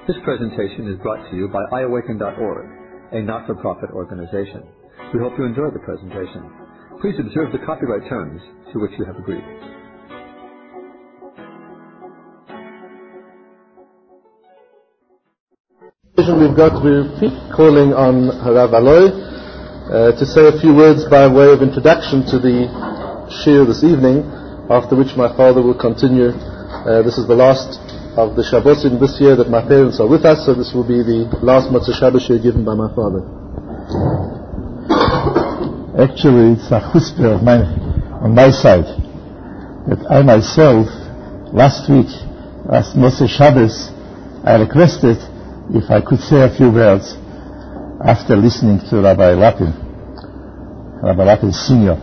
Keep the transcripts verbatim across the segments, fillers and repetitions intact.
This presentation is brought to you by i awaken dot org, a not-for-profit organization. We hope you enjoy the presentation. Please observe the copyright terms to which you have agreed. We've got, we're calling on Harav Aloy uh, to say a few words by way of introduction to the Shir this evening, after which my father will continue. Uh, this is the last of the Shabbosim this year that my parents are with us, so this will be the last Motzei Shabbos Shir given by my father. Actually, it's a chutzpah of mine, on my side, that I myself, last week, last Motzei Shabbos, I requested if I could say a few words after listening to Rabbi Lapin, Rabbi Lapin Senior.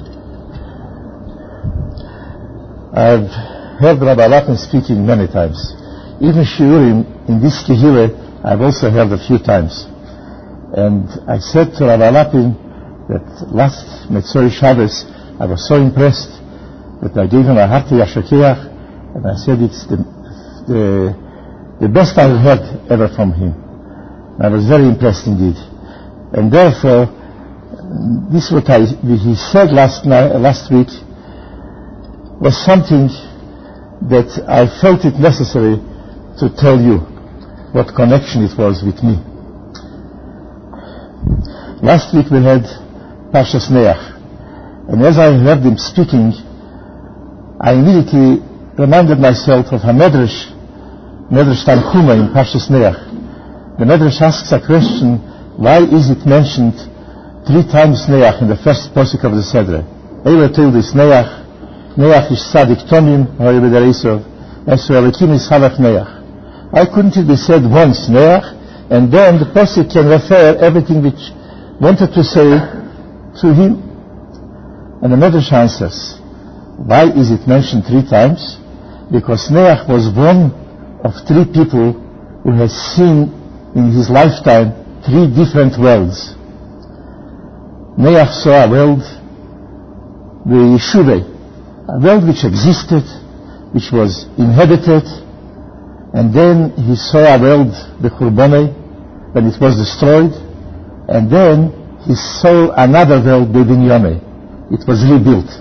I've heard Rabbi Lapin speaking many times. Even Shiurim in this Kehillah I've also heard a few times. And I said to Rabbi Lapin that last Motzei Shabbos I was so impressed that I gave him a hearty Yashakeach, and I said it's the, the the best I've heard ever from him. I was very impressed indeed. And therefore, this what I, he said last night, last week was something that I felt it necessary to tell you what connection it was with me. Last week we had Parshas Noach, and as I heard him speaking, I immediately reminded myself of a medrash, medrash Tanchuma in Parshas Noach. The medrash asks a question: why is it mentioned three times Noach in the first posuk of the Sedra? Eile told is Noach. Noach is Tzadik Tomim, Hoyebeder Esov, and so Elokim is Halach Noach. Why couldn't it be said once Noach, and then the posuk can refer everything which wanted to say to him? And the Medrash answers, why is it mentioned three times? Because Noach was one of three people who has seen in his lifetime three different worlds. Noach saw a world, the Yeshuvah, a world which existed, which was inhabited, and then he saw a world, the Churbanei, when it was destroyed, and then he saw another world, the Binyameh. It was rebuilt.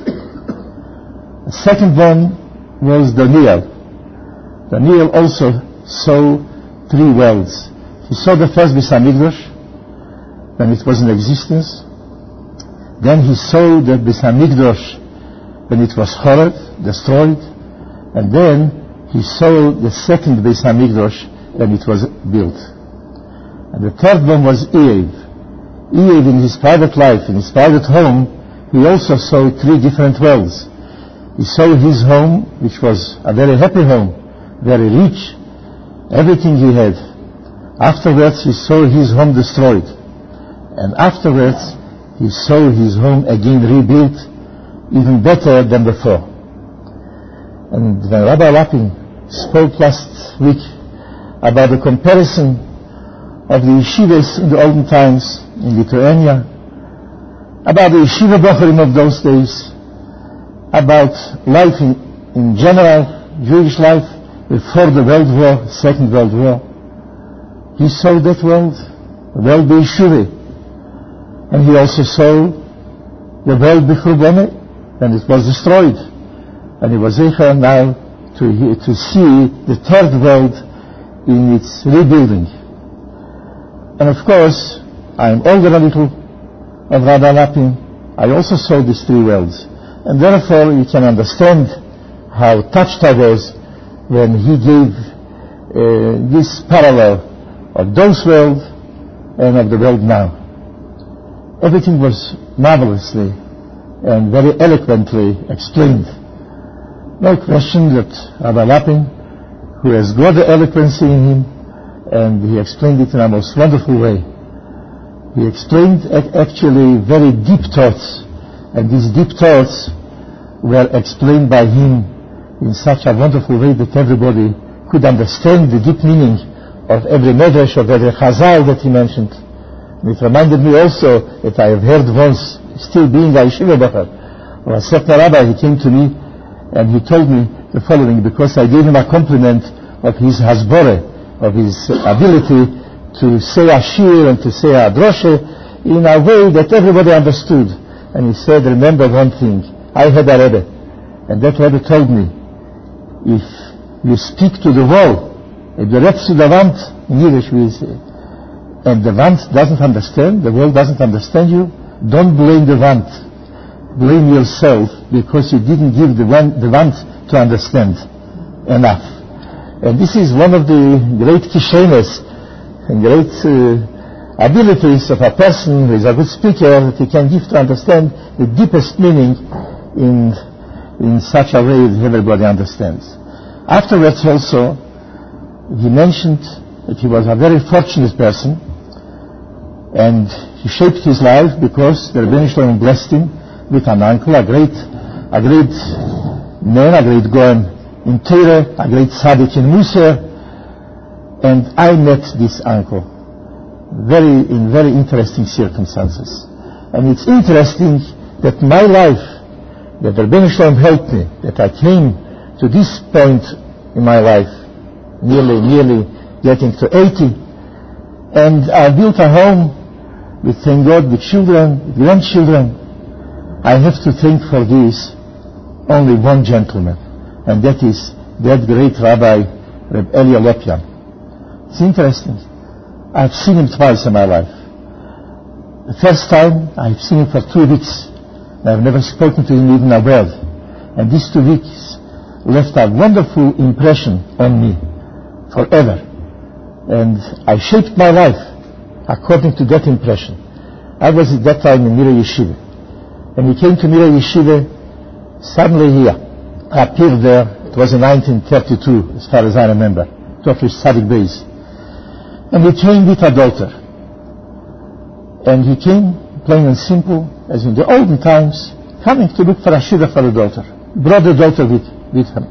The second one was Daniel. Daniel also saw three worlds. He saw the first Beis Hamikdash, when it was in existence. Then he saw the Beis Hamikdash when it was horrid, destroyed, and then he saw the second Beis Hamikdash when it was built. And the third one was Eiv. Eiv, in his private life, in his private home, he also saw three different worlds. He saw his home, which was a very happy home, very rich, everything he had. Afterwards he saw his home destroyed, and afterwards he saw his home again rebuilt, even better than before. And when Rabbi Lapin spoke last week about the comparison of the yeshivas in the olden times in Lithuania, about the yeshiva bocharim of those days, about life in, in general, Jewish life before the World War, Second World War, he saw that world, the world of yeshiva, and he also saw the world of Churbanei, and it was destroyed. And he was able now to, to see the third world in its rebuilding. And of course, I am older a little of Rabbi Lapin. I also saw these three worlds. And therefore you can understand how touched I was when he gave uh, this parallel of those worlds and of the world now. Everything was marvelously and very eloquently explained. No question that Rabbi Lapin, who has got the eloquence in him, and he explained it in a most wonderful way. He explained actually very deep thoughts, and these deep thoughts were explained by him in such a wonderful way that everybody could understand the deep meaning of every medrash, of every chazal that he mentioned. And it reminded me also that I have heard once, still being a yeshiva bachar, or a certain rabbi, he came to me and he told me the following, because I gave him a compliment of his hasborah, of his ability to say a shir and to say a droshe in a way that everybody understood. And he said, remember one thing, I had a Rebbe, and that Rebbe told me, if you speak to the wall, if you redt to the wand, in Yiddish we say, and the wand doesn't understand, the wall doesn't understand you, don't blame the wand. Blame yourself because you didn't give the wand, the wand to understand enough. And this is one of the great kishenes and great uh, abilities of a person who is a good speaker, that he can give to understand the deepest meaning in in such a way that everybody understands. Afterwards also, he mentioned that he was a very fortunate person, and he shaped his life because the Rebbeinu Shalom blessed him with an uncle, a great, a great man, a great Goen in Torah, a great tzaddik in Musar, and I met this uncle very in very interesting circumstances. And it's interesting that my life, that the Rebbeinu Shalom helped me, that I came to this point in my life, nearly, nearly getting to eighty, and I built a home with, thank God, with children, with grandchildren. I have to thank for this only one gentleman, and that is that great Rabbi, Reb Elia Lopian. It's interesting. I've seen him twice in my life. The first time, I've seen him for two weeks. I've never spoken to him even a word. And these two weeks left a wonderful impression on me forever. And I shaped my life according to that impression. I was at that time in Mira Yeshiva. When he came to Mira Yeshiva, suddenly he appeared there. It was in nineteen thirty-two, as far as I remember, to his Tzaddik Beis. And he came with a daughter. And he came, plain and simple, as in the olden times, coming to look for a shidduch for a daughter. Brought the daughter with, with him.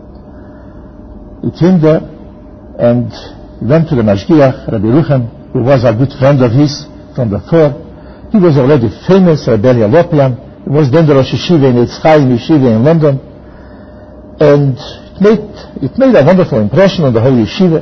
He came there, and he went to the Mashgiach, Rabbi Ruchem, who was a good friend of his from before. He was already famous, Rabbi Elia Lopian. He was then the Rosh Yeshiva in Eitz Chaim Yeshiva in London. And it made, it made a wonderful impression on the whole Yeshiva.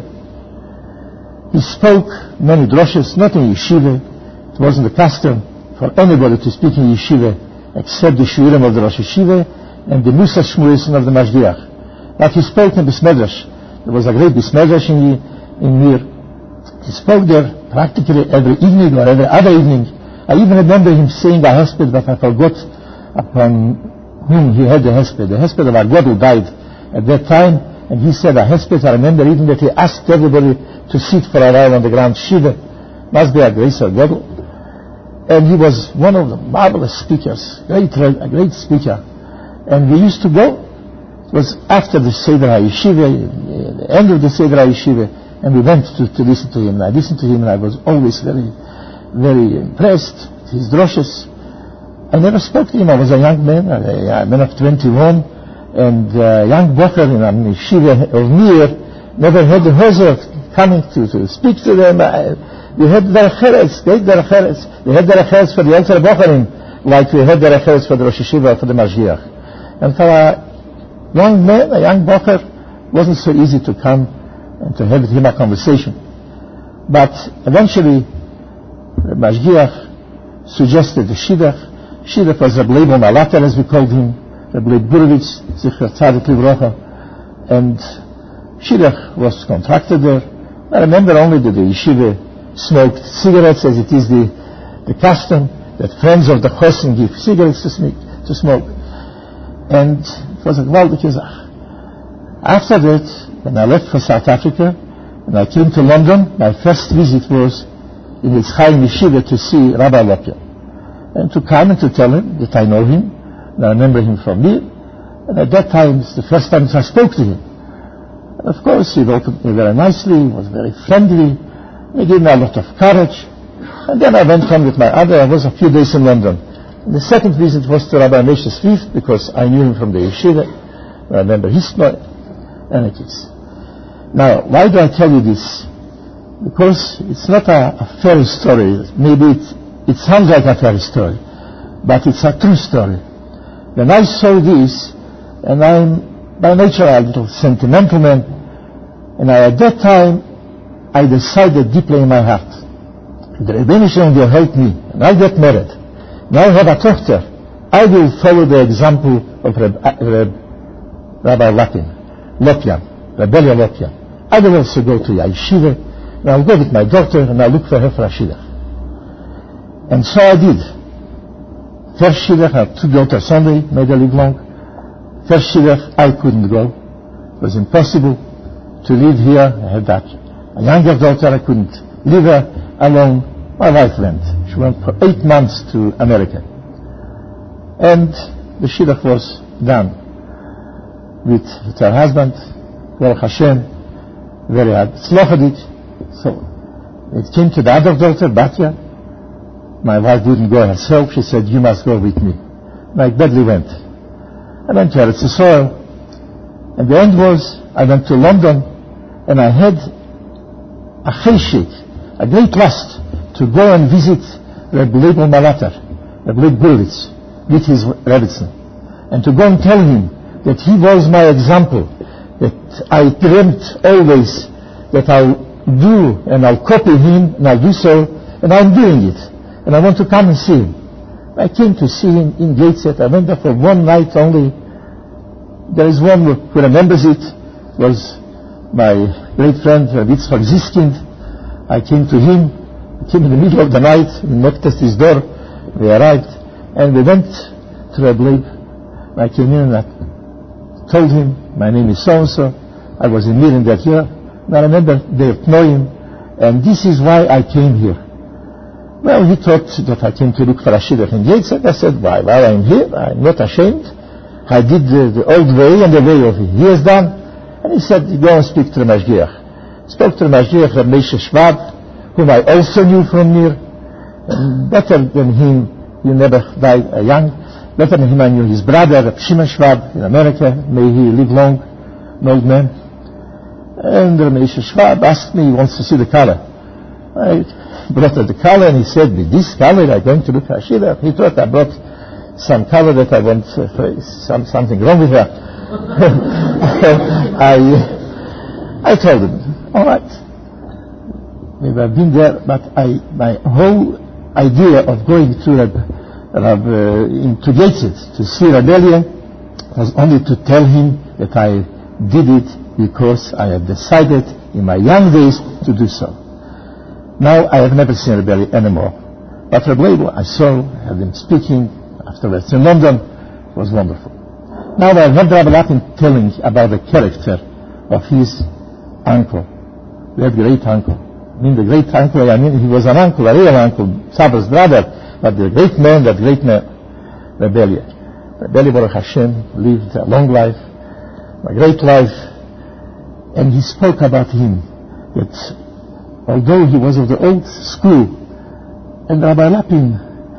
He spoke many droshes, not in Yeshiva. It wasn't the custom for anybody to speak in Yeshiva except the Shurim of the Rosh Yeshiva and the Musa Shmuisim of the Mashgiach. But he spoke in Bismedrash. There was a great Bismedrash in, in Mir. He spoke there practically every evening or every other evening. I even remember him saying a hesped, but I forgot upon whom he had the hesped. The hesped of our Godel died at that time, and he said a hesped. I remember even that he asked everybody to sit for a while on the ground. Shiva must be a grace of Godel. And he was one of the marvelous speakers, great, a great speaker. And we used to go. It was after the Seder HaYeshiva, the end of the Seder HaYeshiva, and we went to, to listen to him. And I listened to him, and I was always very, very impressed with his droshes. I never spoke to him. I was a young man, a, a man of twenty-one, and a young bocher in a yeshiva of Mir, never had the pleasure of coming to, to speak to them. I, we had derech eretz, great derech eretz. We had derech eretz for the elder bocherim, like we had derech eretz for the Rosh Yeshiva, for the Mashgiach. And for a young man, a young bocher, wasn't so easy to come and to have with him a conversation. But eventually, the Mashgiach suggested the shidduch. Shidduch was Reb Leibon Malater, as we called him, Reb Leib Burovitz, Zichar Tzadik Livrocha, and shidduch was contracted there. I remember only that the yeshiva smoked cigarettes, as it is the, the custom that friends of the chosin give cigarettes to smoke. To smoke. And it was a gewaltige Sache. After that, when I left for South Africa, and I came to London, my first visit was in Eitz Chaim Yeshiva to see Rabbi Lopian, and to come and to tell him that I know him, and I remember him from me. And at that time, it's the first time I spoke to him. And of course, he welcomed me very nicely, was very friendly, he gave me a lot of courage. And then I went on with my other, I was a few days in London. And the second visit was to Rabbi Moshe Swift, because I knew him from the yeshiva. I remember his story, and it is. Now, why do I tell you this? Because it's not a, a fairy story. Maybe it, it sounds like a fairy story, but it's a true story. When I saw this, and I'm by nature a little sentimental man, and I at that time I decided deeply in my heart, the Rebbeinu Shalom will help me, and I get married. Now I have a daughter. I will follow the example of Reb, Reb, Rabbi Lapin, Lopian, Rebbelia Lopian. I will also go to Yeshiva, and I'll go with my daughter, and I'll look for her for a shidduch. And so I did. First shidduch, I had two daughters only, made a live long. First shidduch, I couldn't go. It was impossible to live here. I had that. A younger daughter, I couldn't leave her alone. My wife went. She went for eight months to America. And the shidduch was done with, with her husband, Baruch Hashem, very hard. Slochadik. So it came to the other daughter, Batya. My wife wouldn't go herself. She said, you must go with me. And I gladly went. I went to Eretz Yisrael. And the end was, I went to London, and I had a cheshik, a great lust, to go and visit Reb Leibel Malater, Reb Leib Gurlitz, with his Rebbitzin, and to go and tell him that he was my example, that I dreamt always that I'll do and I'll copy him and I'll do so, and I'm doing it, and I want to come and see him. I came to see him in Gateshead. I went there for one night only. There is one who remembers it, was my great friend Yitzchak Ziskind. I came to him, I came in the middle of the night, he knocked at his door, we arrived, and we went to Reb Leib. I came in and I told him, my name is so-and-so, I was in Mirin that year, and I remember they know him, and this is why I came here. Well, he thought that I came to look for a shidduch in Gateshead. I said, why? While I'm here, I'm not ashamed. I did the, the old way and the way of he has done. And he said, go and speak to the Mashgiach. Spoke to the Mashgiach, Reb Meishe Schwab, whom I also knew from near. And better than him, he never died uh, young. Better than him, I knew his brother, Reb Shimon Schwab, in America. May he live long, an old man. And Reb Meishe Schwab asked me, he wants to see the color. I brought her the color, and he said, with this color, I'm going to look at shidduch. He thought I brought some color that I want, uh, some, something wrong with her. I, I told him, all right, maybe I've been there, but I, my whole idea of going to Reb, Reb, uh, into Gateshead to see Rebellion was only to tell him that I did it because I had decided in my young days to do so. Now I have never seen Rebellion anymore. But Reb Leibel, I saw, had him speaking afterwards in London, it was wonderful. Now I have heard Rabbi Lapin telling about the character of his uncle, their great uncle. I mean the great uncle, I mean he was an uncle, a real uncle, Saba's brother, but the great man, that great man, Rebellion. Rebellion Baruch Hashem lived a long life, a great life, and he spoke about him that although he was of the old school, and Rabbi Lapin,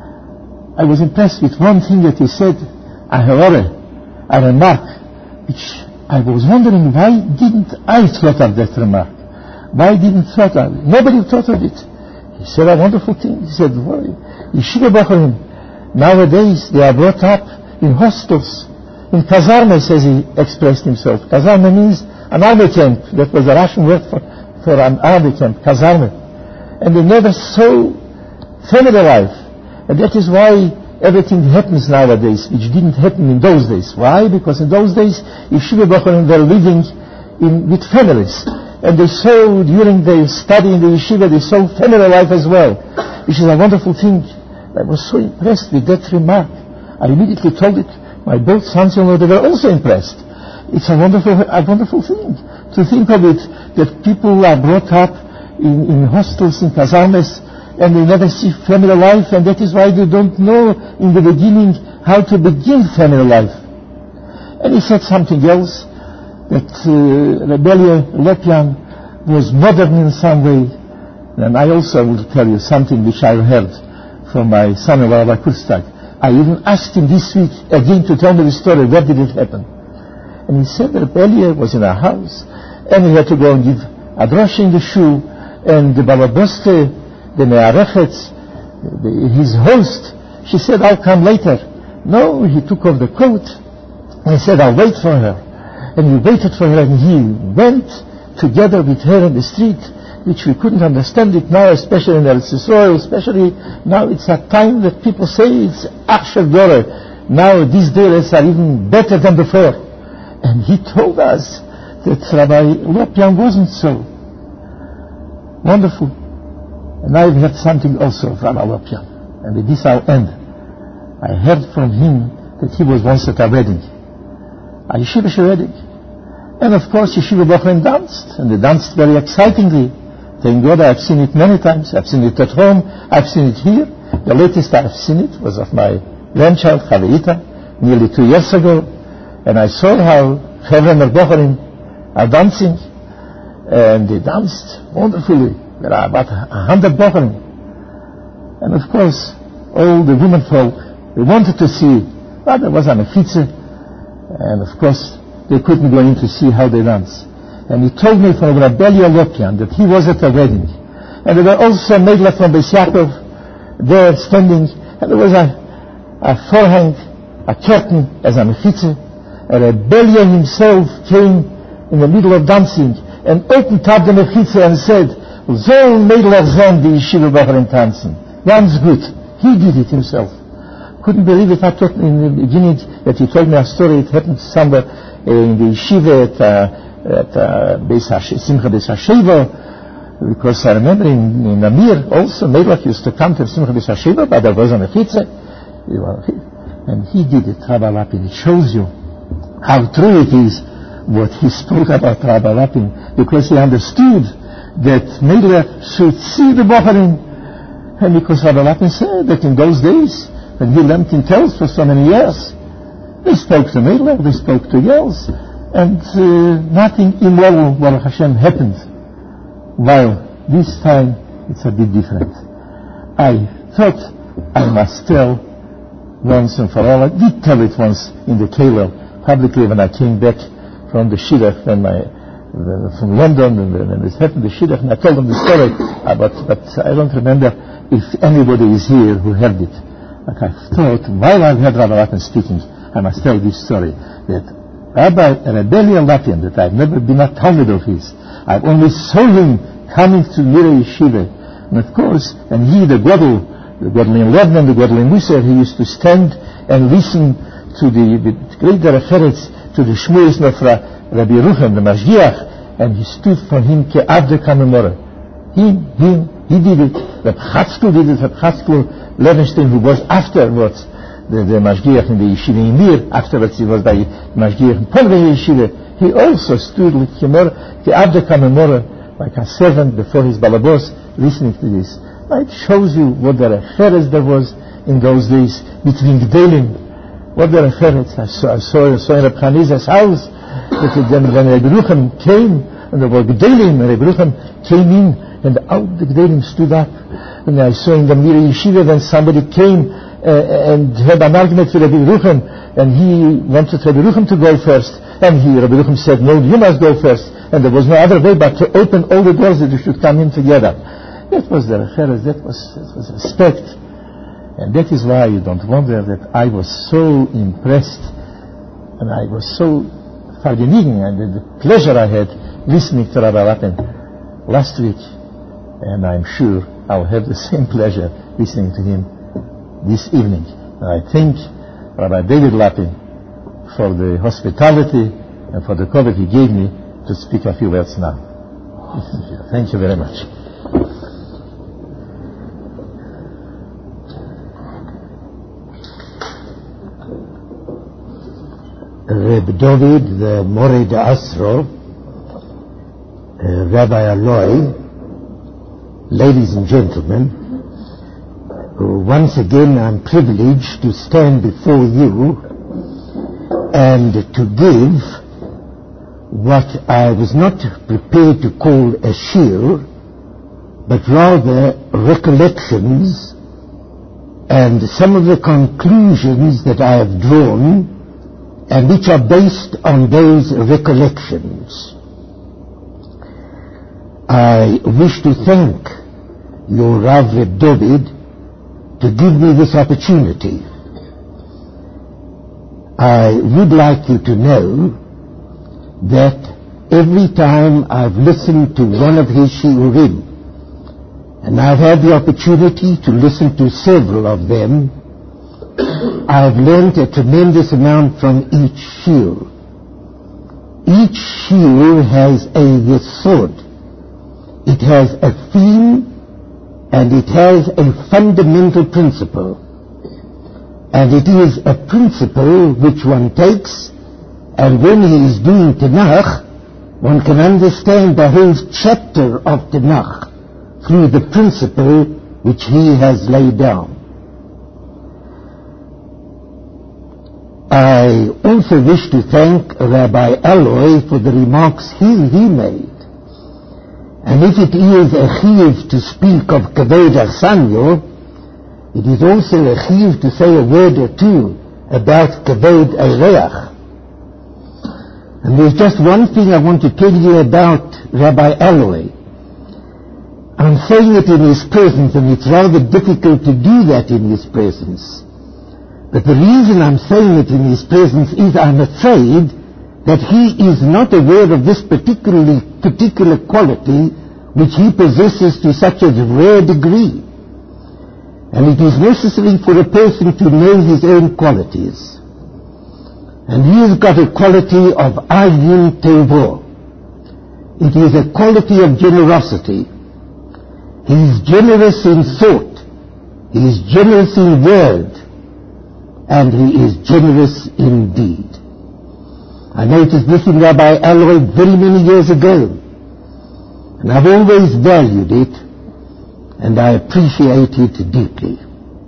I was impressed with one thing that he said, a horror, a remark, which I was wondering, why didn't I thought of that remark? Why didn't thought of it? Nobody thought of it. He said a wonderful thing. He said, Yeshiva Bochurim, nowadays they are brought up in hostels, in kazarmes, as he expressed himself. Kazarme means an army camp. That was a Russian word for, for an army camp, kazarme. And they never saw family life. And that is why everything happens nowadays, which didn't happen in those days. Why? Because in those days, Yeshiva Bochurim were living in, with families. And they saw, during their study in the yeshiva, they saw family life as well, which is a wonderful thing. I was so impressed with that remark. I immediately told it. My both sons-in-law, they were also impressed. It's a wonderful, a wonderful thing to think of it, that people are brought up in, in hostels, in kazarmes, and they never see family life, and that is why they don't know in the beginning how to begin family life. And he said something else, that uh, Rebellion Lopian was modern in some way. And I also will tell you something which I heard from my son-in-law, Rabbi Kurstag. I even asked him this week again to tell me the story, where did it happen? And he said that Rebellion was in a house, and he had to go and give a drosh in the shoe, and the Balaboste, the Me'arechetz, his host, she said, I'll come later. No, he took off the coat, and he said, I'll wait for her. And he waited for her, and he went together with her in the street, which we couldn't understand it now, especially in Eretz Yisrael, especially now it's a time that people say it's Achshav Dore. Now these days are even better than before. And he told us that Rabbi Lopian wasn't so. Wonderful. And I've heard something also of Rabbi Lopian. And with this I'll end. I heard from him that he was once at a wedding. A yeshiva wedding. And of course Yeshiva Bochum danced. And they danced very excitingly. Thank God I've seen it many times. I've seen it at home. I've seen it here. The latest I've seen it was of my grandchild, Chaveita, nearly two years ago. And I saw how Chevron Bochurim are dancing. And they danced wonderfully. There are about a hundred Bochurim. And of course, all the women folk, they wanted to see. But there was a mechitze. And of course, they couldn't go in to see how they dance. And he told me from Rabbi Lopian that he was at a wedding. And there were also Meidler from Beis Yaakov there standing. And there was a, a forehang, a curtain as a mechitze. And Rabbi himself came in the middle of dancing and opened up the mechitze and said, "Soll Meidler sein die Yeshiva Bochurim tanzen." Ganz good. He did it himself. Couldn't believe it. I thought in the beginning that he told me a story. It happened somewhere in the yeshiva at uh, at uh, Beis Simcha Beis Hasheva, because I remember in, in Amir also Meidler used to come to Simcha Beis Hasheva, but there was a mechitze, and he did it. Rabbi Lapin. It shows you how true it is what he spoke about Rabbi Lapin, because he understood that Meidler should see the Bochurim, and because Rabbi Lapin said that in those days when he learned in Tels for so many years, they spoke to Meidler, they spoke to girls. And uh, nothing immoral, Baruch Hashem, happened. While this time it's a bit different. I thought I must tell once and for all. I did tell it once in the Keller publicly when I came back from the Shidduch, when I, uh, from London, and when it happened the Shidduch, and I told them the story. Uh, but, but I don't remember if anybody is here who heard it. But I thought, while I've heard Rabbi Lapin speaking, I must tell this story, that Rabbi Rebelli Lapin, that I've never been a Talmud of his. I've only saw him coming to Mira Yeshiva. And of course, and he, the Godel, the Godel in Lebanon, the Godel in Musar, he used to stand and listen to the, the great reference to the Shmuels of Rabbi Ruchem, the Mashgiach, and he stood for him ke'avde kamemora. He, him, he did it. Reb Chatzkel did it. Reb Chatzkel Levenstein, who was afterwards the, the Mashgiach in the Yeshiva in Mir, afterwards he was by Mashgiach in Polvei Yeshiva. He also stood like Abda Kamemora, like a servant before his balabos, listening to this. Now it shows you what the reference there was in those days between Gdelim. What the reference I saw, I saw, I saw in Reb Chaniza's house that when, when Reb Ruchem came, and there were Gdelim, and Reb Ruchem came in, and all the Gdelim stood up. And I saw in the Mir Yeshiva when somebody came Uh, and had an argument with Rabbi Ruchem, and he wanted Rabbi Ruchem to go first, and he, Rabbi Ruchem said, "No, you must go first," and there was no other way but to open all the doors that you should come in together. That was the reference, that was, that was respect, and that is why you don't wonder that I was so impressed, and I was so vergnügen, and the pleasure I had listening to Rabbi Lapin last week, and I'm sure I'll have the same pleasure listening to him this evening. And I thank Rabbi David Lapin for the hospitality and for the cover he gave me to speak a few words now. Thank you very much. Reb David, the Mored Asro, uh, Rabbi Aloy, ladies and gentlemen, once again I'm privileged to stand before you and to give what I was not prepared to call a shir, but rather recollections and some of the conclusions that I have drawn and which are based on those recollections. I wish to thank your Rav Reb David to give me this opportunity. I would like you to know that every time I've listened to one of his shiurim, and I've had the opportunity to listen to several of them, I've learned a tremendous amount from each shiur. Each shiur has a yesod. It has a theme, and it has a fundamental principle. And it is a principle which one takes, and when he is doing Tanakh, one can understand the whole chapter of Tanakh through the principle which he has laid down. I also wish to thank Rabbi Alloy for the remarks he, he made. And if it is a chiyuv to speak of kavod achsanyo, it is also a chiyuv to say a word or two about kavod ereach. And there's just one thing I want to tell you about Rabbi Alloy. I'm saying it in his presence, and it's rather difficult to do that in his presence. But the reason I'm saying it in his presence is I'm afraid that he is not aware of this particularly particular quality which he possesses to such a rare degree. And it is necessary for a person to know his own qualities. And he has got a quality of ayin tevo. It is a quality of generosity. He is generous in thought. He is generous in word. And he is generous in deed. I noticed this in Rabbi Alloy very many years ago. And I've always valued it. And I appreciate it deeply.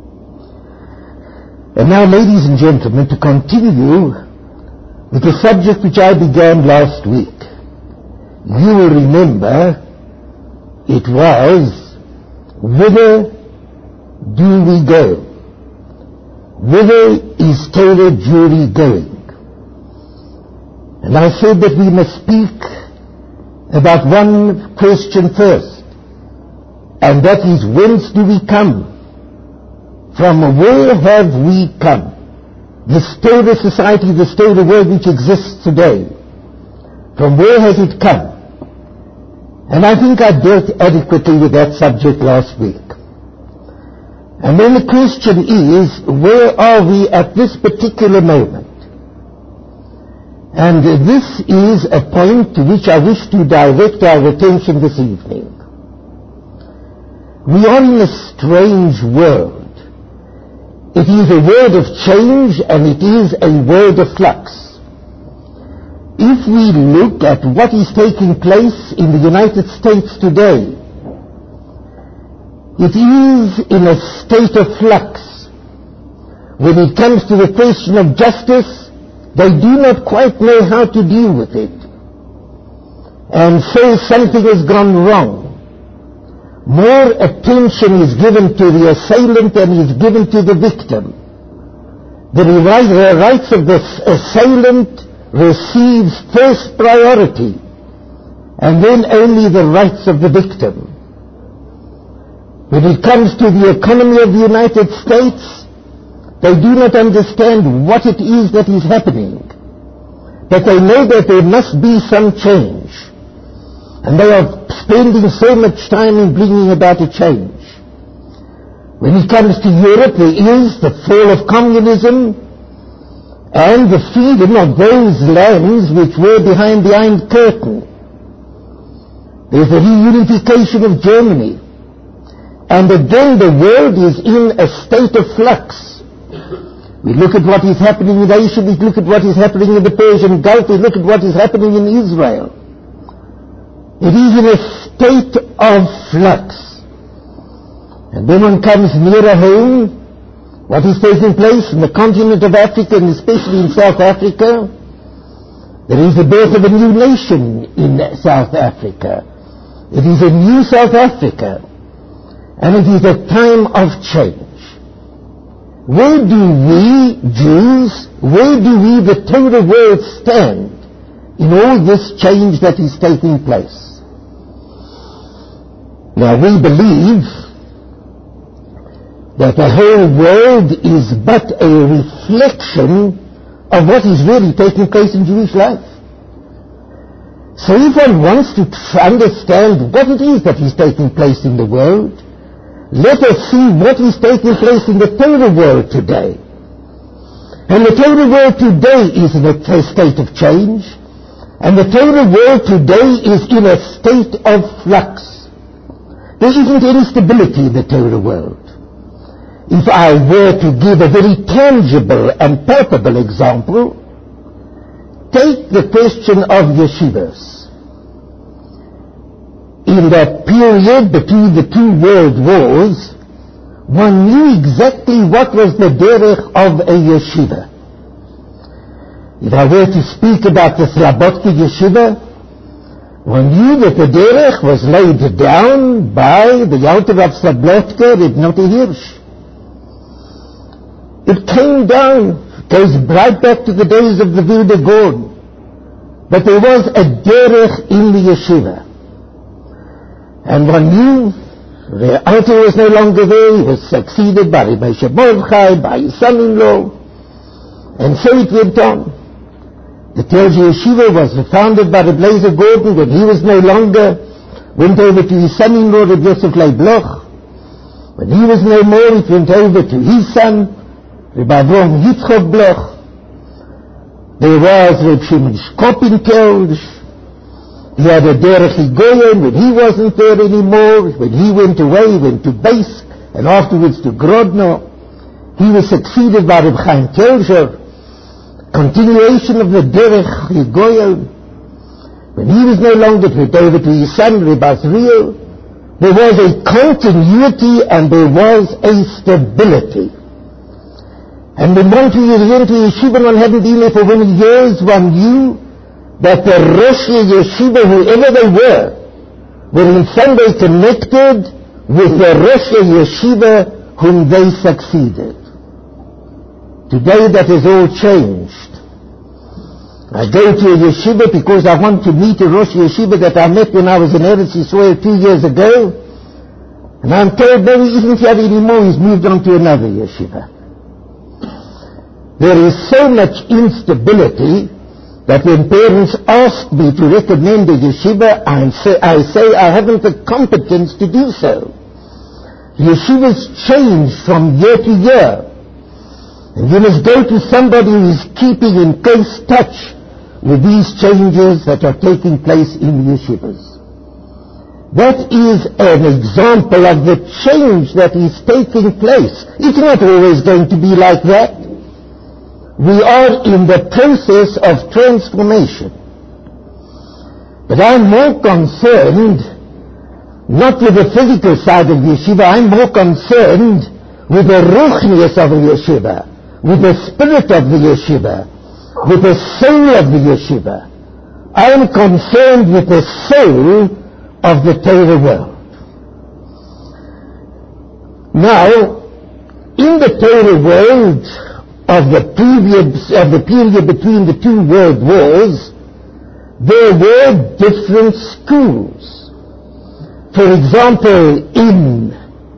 And now, ladies and gentlemen, to continue with the subject which I began last week. You will remember it was, whither do we go? Whither is Torah Jewry going? And I said that we must speak about one question first, and that is, whence do we come? From where have we come? The Torah society, the Torah world which exists today, from where has it come? And I think I dealt adequately with that subject last week. And then the question is, where are we at this particular moment? And this is a point to which I wish to direct our attention this evening. We are in a strange world. It is a world of change, and it is a world of flux. If we look at what is taking place in the United States today, it is in a state of flux. When it comes to the question of justice, they do not quite know how to deal with it. And so something has gone wrong. More attention is given to the assailant than is given to the victim. The rights of the assailant receives first priority, and then only the rights of the victim. When it comes to the economy of the United States, they do not understand what it is that is happening. But they know that there must be some change. And they are spending so much time in bringing about a change. When it comes to Europe, there is the fall of communism and the freedom of those lands which were behind the Iron Curtain. There's the reunification of Germany. And again, the world is in a state of flux. We look at what is happening in Asia, we look at what is happening in the Persian Gulf, we look at what is happening in Israel. It is in a state of flux. And then one comes nearer home, what is taking place in the continent of Africa, and especially in South Africa. There is the birth of a new nation in South Africa. It is a new South Africa. And it is a time of change. Where do we, Jews, where do we, the Torah world, stand in all this change that is taking place? Now, we believe that the whole world is but a reflection of what is really taking place in Jewish life. So if one wants to understand what it is that is taking place in the world, let us see what is taking place in the Torah world today. And the Torah world today is in a state of change, and the Torah world today is in a state of flux. There isn't any stability in the Torah world. If I were to give a very tangible and palpable example, take the question of yeshivas. In the period between the two world wars, one knew exactly what was the derech of a yeshiva. If I were to speak about the Slabodka yeshiva, one knew that the derech was laid down by the Alter of Slabodka, Reb Noti Hirsch. It came down, goes right back to the days of the Vilna Gaon. But there was a derech in the yeshiva. And one knew the Alter was no longer there. He was succeeded by Rebbe Moshe Mordechai, by his son-in-law. And so it went on. The Telge Yeshiva was founded by Rebbe Eliezer Gordon. When he was no longer, went over to his son-in-law, Rebbe Yosef Leib Bloch. When he was no more, it went over to his son, Rebbe Avraham Yitzchok Bloch. There was Reb Shimon Shkopin Telge. He had a derech Goyen when he wasn't there anymore. When he went away, he went to Bais, and afterwards to Grodno. He was succeeded by Reb Chaim Telger. Continuation of the derech Goyen. When he was no longer, it went over to his son, Reb Azriel. There was a continuity and there was a stability. And when one to Yeshiva, one hadn't been there for many years, one knew that the Rosh Yeshiva, whoever they were, were in some way connected with the Rosh Yeshiva whom they succeeded. Today that has all changed. I go to a yeshiva because I want to meet a Rosh Yeshiva that I met when I was in Eretz Yisrael two years ago, and I'm told, no, he isn't here anymore, he's moved on to another yeshiva. There is so much instability that when parents ask me to recommend a yeshiva, I say, I say I haven't the competence to do so. Yeshivas change from year to year. And you must go to somebody who is keeping in close touch with these changes that are taking place in the yeshivas. That is an example of the change that is taking place. It's not always going to be like that. We are in the process of transformation. But I'm more concerned not with the physical side of yeshiva, I'm more concerned with the ruchnius of the yeshiva, with the spirit of the yeshiva, with the soul of the yeshiva. I'm concerned with the soul of the Torah world. Now, in the Torah world, of the period, of the period between the two world wars, there were different schools. For example, in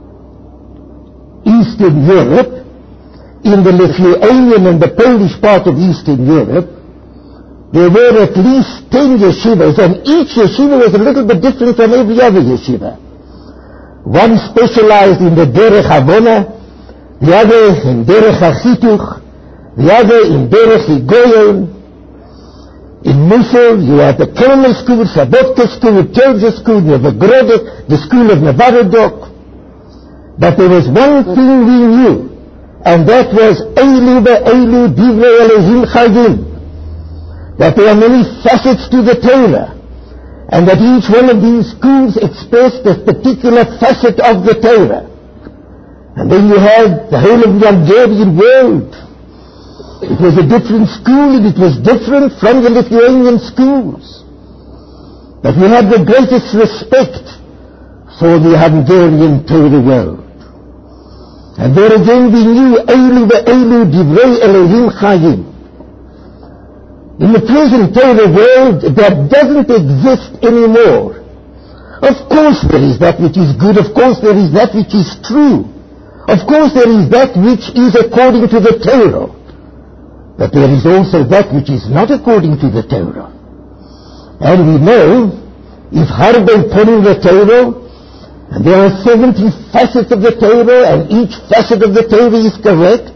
Eastern Europe, in the Lithuanian and the Polish part of Eastern Europe, there were at least ten yeshivas, and each yeshiva was a little bit different from every other yeshiva. One specialized in the Derech Havona, the other in Derech HaChituch, the other in Derech Higoyon. In Musel, you have the Kelmer school, Slabodka school, Telger school, you have the Grodek, the school of Novodok. But there was one thing we knew, and that was Eilu Be'eilu Divrei Elohim Chayim. That there are many facets to the Torah, and that each one of these schools expressed a particular facet of the Torah. And then you had the whole of the Hungarian world. It was a different school, and it was different from the Lithuanian schools. But we had the greatest respect for the Hungarian Torah world. And there again we knew Eilu Ve'eilu Divrei Elohim Chayim. In the present Torah world, that doesn't exist anymore. Of course there is that which is good, of course there is that which is true. Of course there is that which is according to the Torah. But there is also that which is not according to the Torah. And we know, if Harbe Puri the Torah, and there are seventy facets of the Torah, and each facet of the Torah is correct,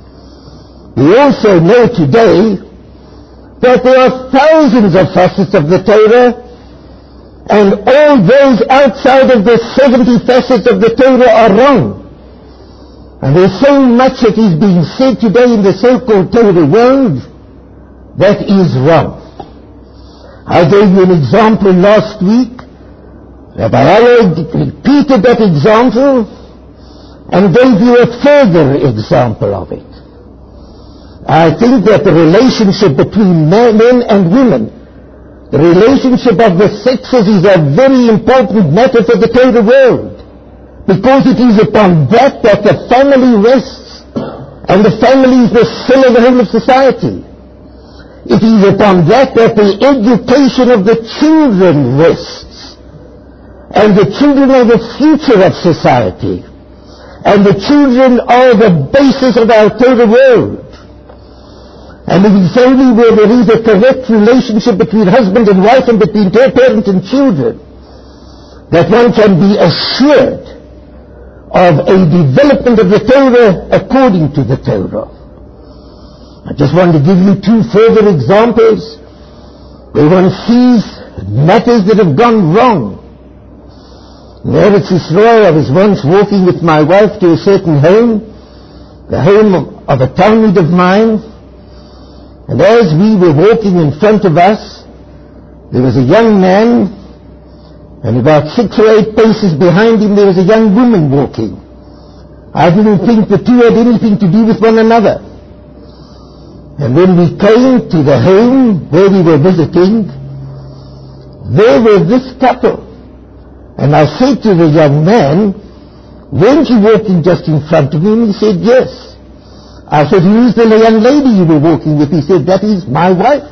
we also know today that there are thousands of facets of the Torah, and all those outside of the seventy facets of the Torah are wrong. And there's so much that is being said today in the so-called Torah world that is wrong. I gave you an example last week. Rabbi Arrow repeated that example and gave you a further example of it. I think that the relationship between men and women, the relationship of the sexes, is a very important matter for the Torah world, because it is upon that that the family rests, and the family is the cell of the whole of society. It is upon that that the education of the children rests, and the children are the future of society, and the children are the basis of our Torah world. And it is only where there is a correct relationship between husband and wife and between parent and children that one can be assured of a development of the Torah according to the Torah. I just want to give you two further examples where one sees matters that have gone wrong. In Eretz Yisrael, I was once walking with my wife to a certain home, the home of a Talmud of mine, and as we were walking in front of us, there was a young man, and about six or eight paces behind him there was a young woman walking. I didn't think the two had anything to do with one another. And when we came to the home where we were visiting, there was this couple. And I said to the young man, weren't you walking just in front of me? And he said, yes. I said, who's the young lady you were walking with? He said, that is my wife.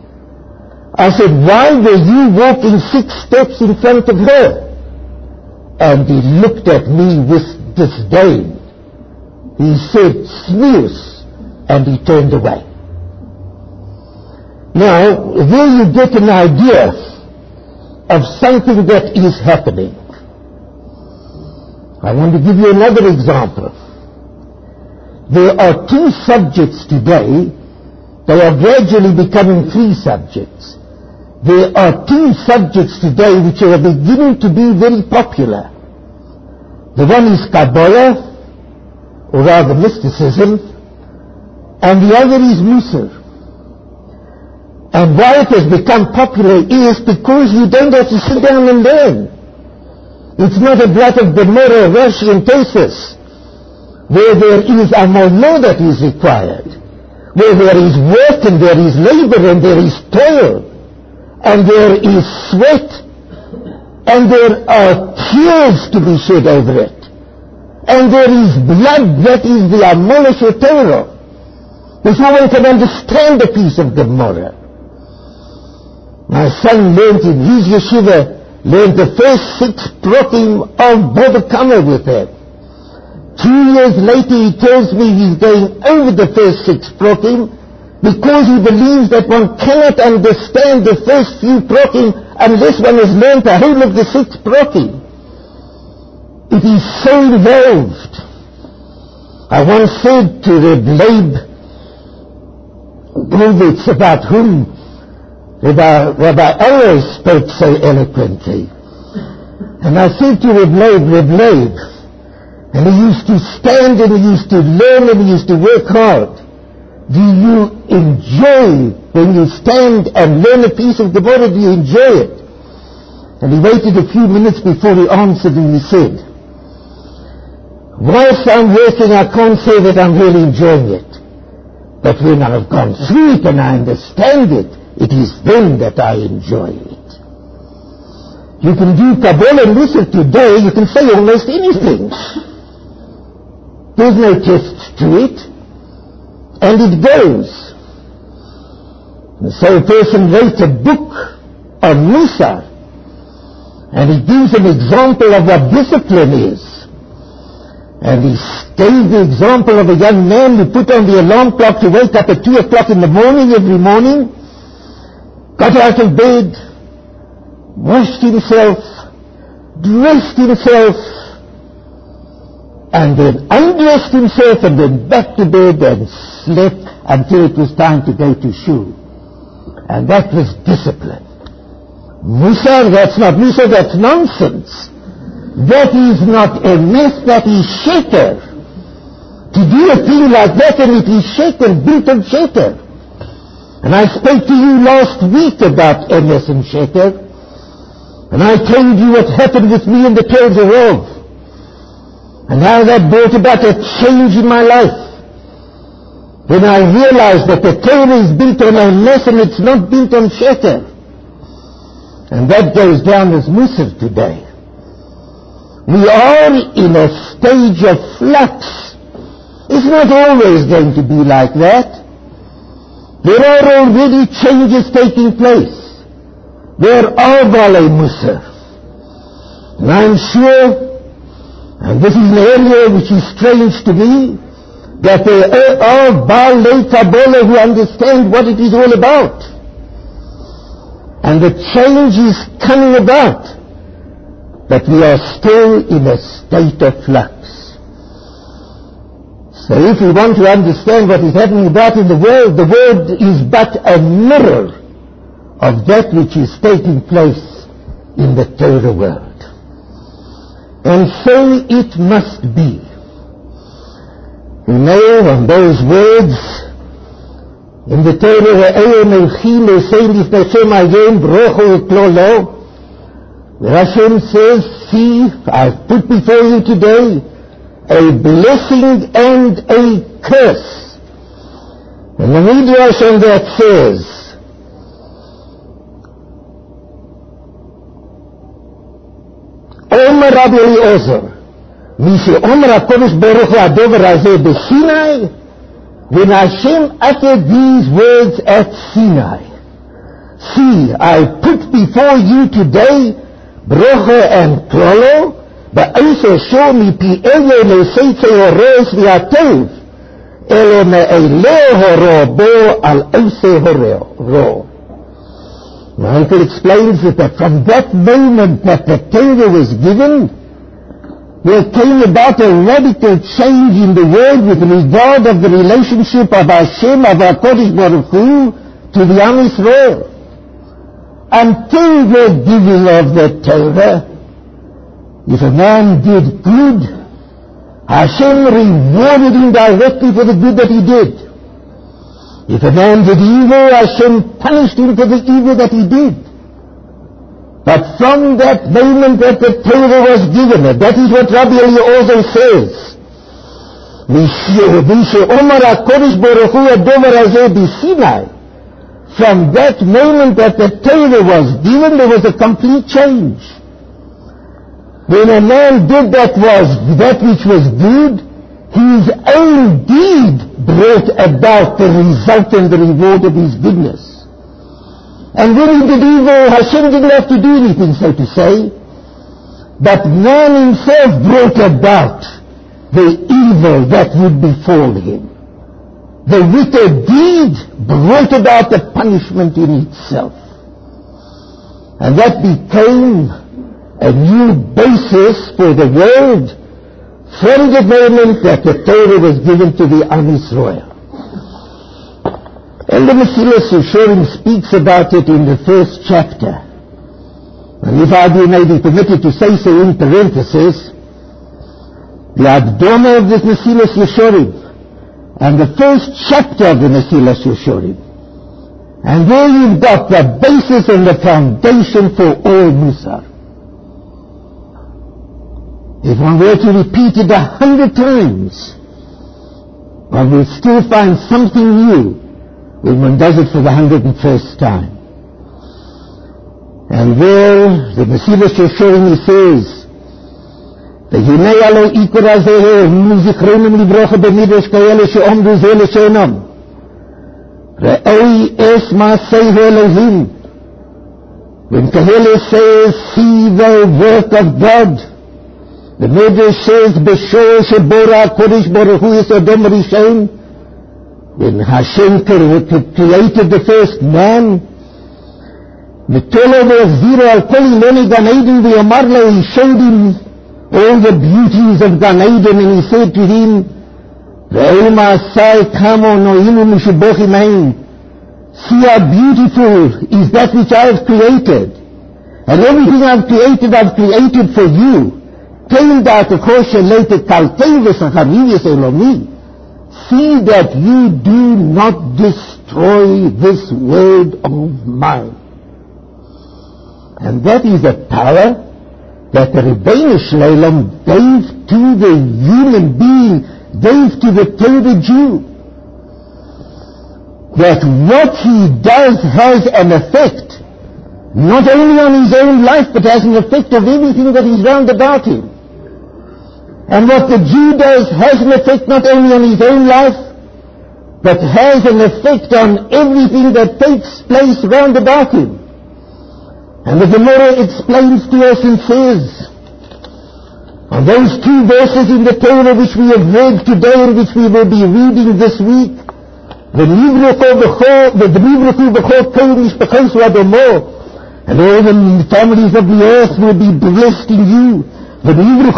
I said, why were you walking six steps in front of her? And he looked at me with disdain. He said, sneers, and he turned away. Now, there you get an idea of something that is happening. I want to give you another example. There are two subjects today that are gradually becoming three subjects. There are two subjects today which are beginning to be very popular. The one is Kabbalah, or rather mysticism, and the other is Musar. And why it has become popular is because you don't have to sit down and learn. It's not a lot of Gemara, Rashi, and Tosfos, where there is a law that is required, where there is work and there is labor and there is toil, and there is sweat, and there are tears to be shed over it, and there is blood that is the Amolish Torah, before one can understand a piece of Gemara. My son learned in his yeshiva, learned the first six prokim of Bava Kama with him. Two years later he tells me he's going over the first six prokim because he believes that one cannot understand the first few prokim unless one has learned the whole of the six prokim. It is so involved. I once said to Reb Leib Grovitz, about whom Rabbi, Rabbi Arrow spoke so eloquently, and I said to Reb Leib, Reb Leib, and he used to stand and he used to learn and he used to work hard. Do you enjoy when you stand and learn a piece of Gemara? Do you enjoy it? And he waited a few minutes before he answered, and he said, whilst I'm working I can't say that I'm really enjoying it. But when I've gone through it and I understand it, it is then that I enjoy it. You can do Kabbalah and Musar today, you can say almost anything. There's no test to it, and it goes. And so a person wrote a book on Musar, and he gives an example of what discipline is. And he gave the example of a young man who put on the alarm clock to wake up at two o'clock in the morning every morning, got out of bed, washed himself, dressed himself, and then undressed himself and went back to bed and slept until it was time to go to shul. And that was discipline. Musar, that's not Musar, that's nonsense. That is not a mess, that is sheker. To do a thing like that, and it is sheker, built on sheker. And I spoke to you last week about Emes and sheker, and I told you what happened with me in the Torah Rov, and how that brought about a change in my life. When I realized that the Torah is built on Emes and it's not built on sheker. And that goes down as Musar today. We are in a stage of flux. It's not always going to be like that. There are already changes taking place. There are Balei Musar. And I'm sure, and this is an area which is strange to me, that there are Balei Kabbalah who understand what it is all about. And the change is coming about. But we are still in a state of flux. So if we want to understand what is happening about in the world, the world is but a mirror of that which is taking place in the Torah world. And so it must be. You know, on those words, in the Torah, where Hashem says, see, I've put before you today a blessing and a curse. And the Midrash on that says, Omer Rabbi Eliezer, Mishe Omer HaKodesh Baruch Hu Adover Hazeh B'Sinai, when Hashem uttered these words at Sinai, see, I put before you today Brocha and Klolo, Ba'isa Sho Mipi Eyo Leseitze Hores V'Atov, Elo Me'eleo Horo Bo Al Ose Horo. My uncle explains that from that moment that the Torah was given, there came about a radical change in the world with regard of the relationship of Hashem, of HaKadosh Baruch Hu, to the Am Yisrael. Until the giving of the Torah, if a man did good, Hashem rewarded him directly for the good that he did. If a man did evil, Hashem punished him for the evil that he did. But from that moment that the Torah was given, that is what Rabbi Eliezer says. From that moment that the Torah was given, there was a complete change. When a man did that was that which was good, his own deed brought about the result and the reward of his goodness. And when he did evil, Hashem didn't have to do anything, so to say. But man himself brought about the evil that would befall him. The wicked deed brought about the punishment in itself. And that became a new basis for the world from the moment that the Torah was given to the Am Yisrael. And the Mesilas Yesharim speaks about it in the first chapter. And if I may be permitted to say so in parenthesis, the Akdama of the Mesilas Yesharim, and the first chapter of the Mesilas Yesharim. And there you've got the basis and the foundation for all Musar. If one were to repeat it a hundred times, one will still find something new when one does it for the hundred and first time. And there, the Mesilas Yesharim says, והנה הלא עיקר הזה, נו זכרונם לברוכה במדרש כאלה שעומדו זה לשונם. ראי אס מעשי אלוהים. When Kahele says, see the work of God, the Midrash says, B'shor shebora HaKadosh Baruch Hu Yisodom Rishon, when Hashem created the first man, Mitolo ve'aziro al kol iloni Gan Eden ve'amar lo, he showed him all the beauties of Gan Eden, and he said to him, Ve'ema asai kamo no'imu mishubochi mein. See how beautiful is that which I have created. And everything I've created, I've created for you. See that you do not destroy this world of mine. And that is a power that the Rebbeinu Shloim gave to the human being, gave to the Torah Jew. That what he does has an effect, not only on his own life, but has an effect of everything that is round about him. And what the Jew does has an effect not only on his own life, but has an effect on everything that takes place round about him. And the Gemara explains to us and says, on those two verses in the Torah which we have read today and which we will be reading this week, the and all the families of the earth will be blessed in you. And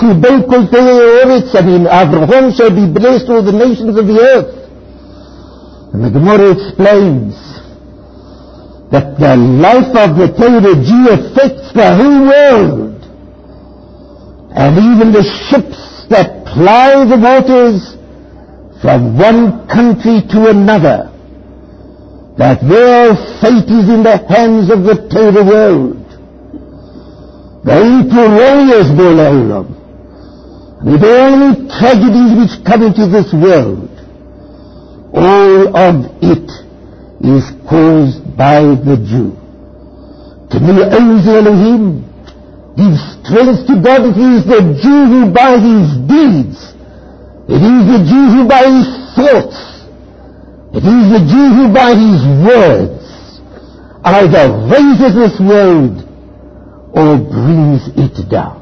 in Abraham shall be blessed all the nations of the earth. And the Gemara explains that the life of the Torah Jew affects the whole world. And even the ships that ply the waters from one country to another, that their fate is in the hands of the Torah world. The warriors Bola with all the tragedies which come into this world, all of it is caused by the Jew. K'mi Ozi Elohim, give strength to God. It is the Jew who by his deeds, it is the Jew who by his thoughts, it is the Jew who by his words either raises this world or brings it down.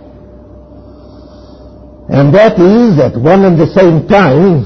And that is at one and the same time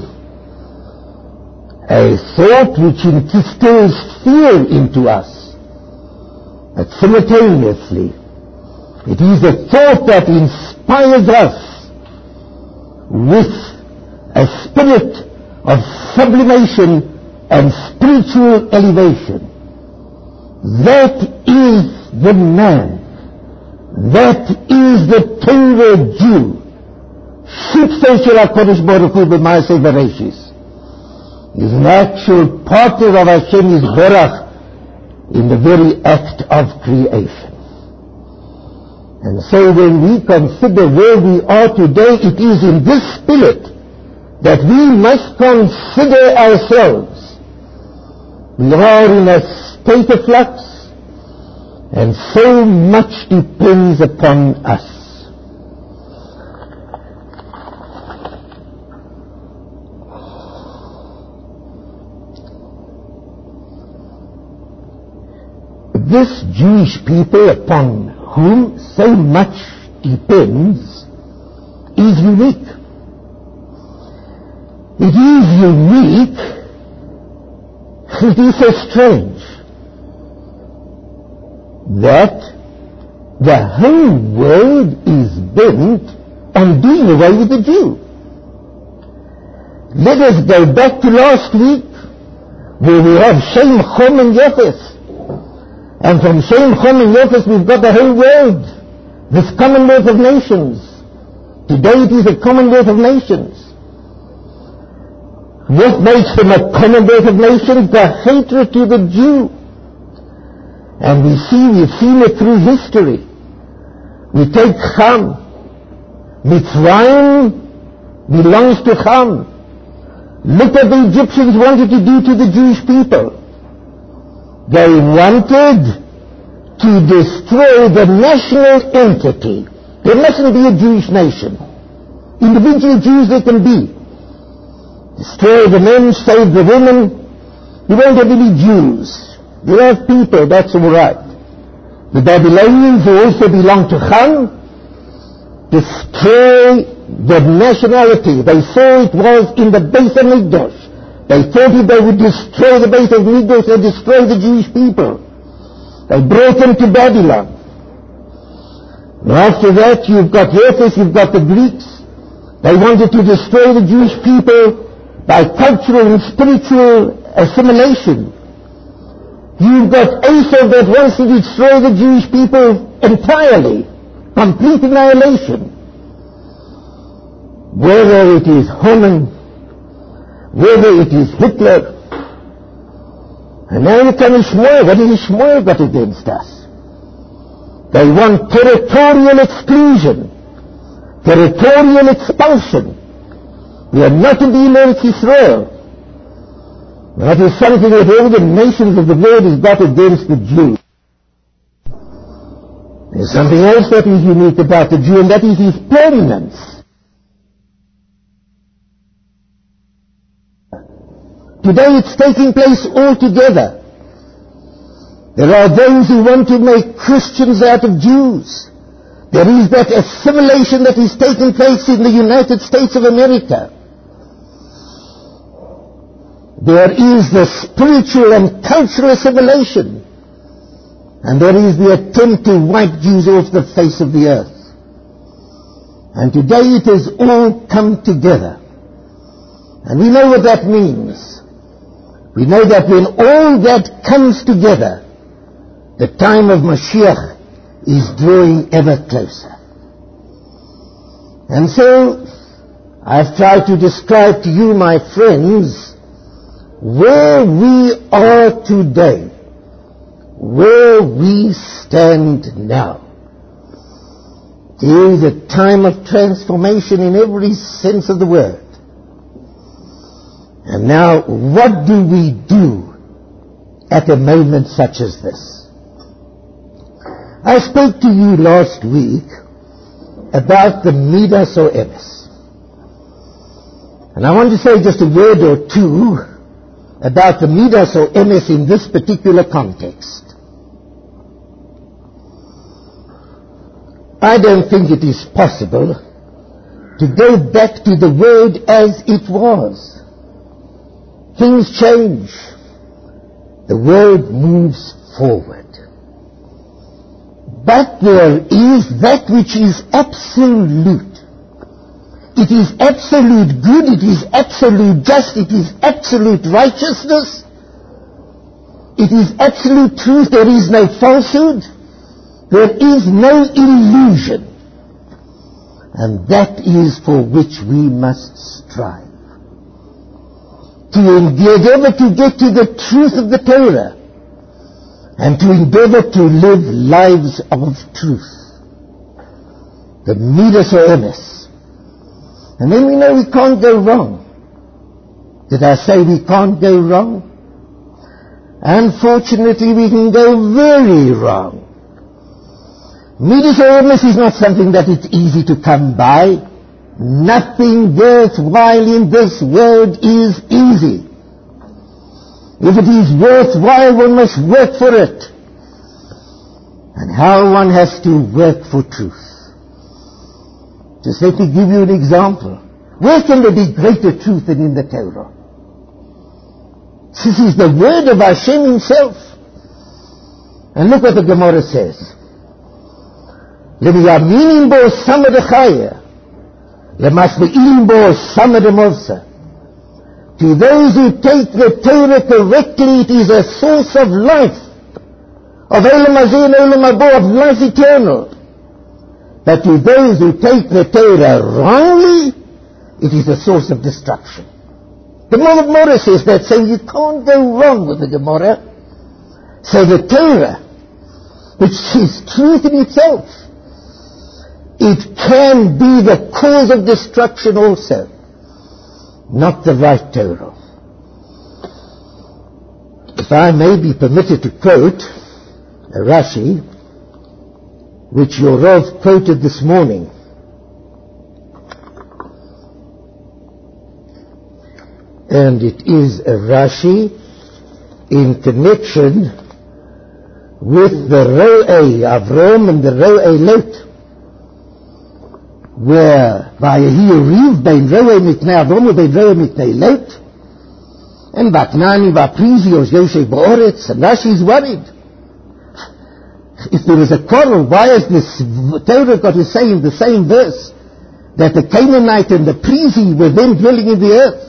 a thought which instills fear into us, but simultaneously it is a thought that inspires us with a spirit of sublimation and spiritual elevation. That is the man. That is the Torah Jew. Shipsei shel HaKadosh Baruch Hu b'Maaseh Bereshis. Is an actual partner of Hashem Yisborach in the very act of creation. And so when we consider where we are today, it is in this spirit that we must consider ourselves. We are in a state of flux, and so much depends upon us. This Jewish people upon whom so much depends is unique. It is unique. It is so strange that the whole world is bent on doing away with the Jew. Let us go back to last week, where we have Shem, Chom and Yefes. And from Shem, Chom and Yefes we've got the whole world, this commonwealth of nations. Today it is a commonwealth of nations. What makes them a commonwealth of nations? The hatred to the Jew. And we see, we've seen it through history. We take Ham. Mitzrayim belongs to Ham. Look what the Egyptians wanted to do to the Jewish people. They wanted to destroy the national entity. There mustn't be a Jewish nation. Individual Jews there can be. Destroy the men, save the women. You won't have any Jews. You have people, that's all right. The Babylonians, who also belong to Ham, destroy the nationality. They saw it was in the Beis HaMikdash. They thought if they would destroy the Beis HaMikdash, they'd destroy the Jewish people. They brought them to Babylon. And after that, you've got Rufus, you've got the Greeks. They wanted to destroy the Jewish people by cultural and spiritual assimilation. You've got Asa that wants to destroy the Jewish people entirely, complete annihilation. Whether it is Haman, whether it is Hitler, and now you come Ishmael. What has Ishmael got against us? They want territorial exclusion, territorial expulsion. We are not to be in Eretz Yisrael. That is something that all the nations of the world has got against the Jew. There's something else that is unique about the Jew, and that is his permanence. Today it's taking place all together. There are those who want to make Christians out of Jews. There is that assimilation that is taking place in the United States of America. There is the spiritual and cultural assimilation. And there is the attempt to wipe Jews off the face of the earth. And today it has all come together. And we know what that means. We know that when all that comes together, the time of Mashiach is drawing ever closer. And so, I've tried to describe to you, my friends, where we are today, where we stand now. There is a time of transformation in every sense of the word. And now, what do we do at a moment such as this? I spoke to you last week about the Midas or Emes. And I want to say just a word or two about the Midas or Emes in this particular context. I don't think it is possible to go back to the world as it was. Things change. The world moves forward. But there is that which is absolute. It is absolute good, it is absolute just, it is absolute righteousness. It is absolute truth, there is no falsehood. There is no illusion. And that is for which we must strive. To endeavor to get to the truth of the Torah. And to endeavor to live lives of truth. The Midas or Emes. And then we know we can't go wrong. Did I say we can't go wrong? Unfortunately, we can go very wrong. Midas or Emes is not something that it's easy to come by. Nothing worthwhile in this world is easy. If it is worthwhile, one must work for it. And how one has to work for truth. Just let me give you an example. Where can there be greater truth than in the Torah? This is the word of Hashem himself. And look what the Gemara says. L'miyaminim bo samad chaya, l'masmi'im bo samad movsa. To those who take the Torah correctly, it is a source of life, of Olam Hazeh and Olam Habo, of life eternal. But to those who take the Torah wrongly, it is a source of destruction. The Gemara says that, so you can't go wrong with the Gemara. So the Torah, which is truth in itself, it can be the cause of destruction also. Not the right Torah. If I may be permitted to quote a Rashi, which your Rav quoted this morning. And it is a Rashi in connection with the Ro'ei Avram and the Ro'ei Lot, where by a Riv bein Ro'ei mitnei Avram bein Ro'ei mitnei Lot, and Batnani Baprizi Yoshe Ba'oretz, and Rashi is worried. if there is a quarrel, why has this Torah got to say in the same verse that the Canaanite and the Perizi were then dwelling in the earth?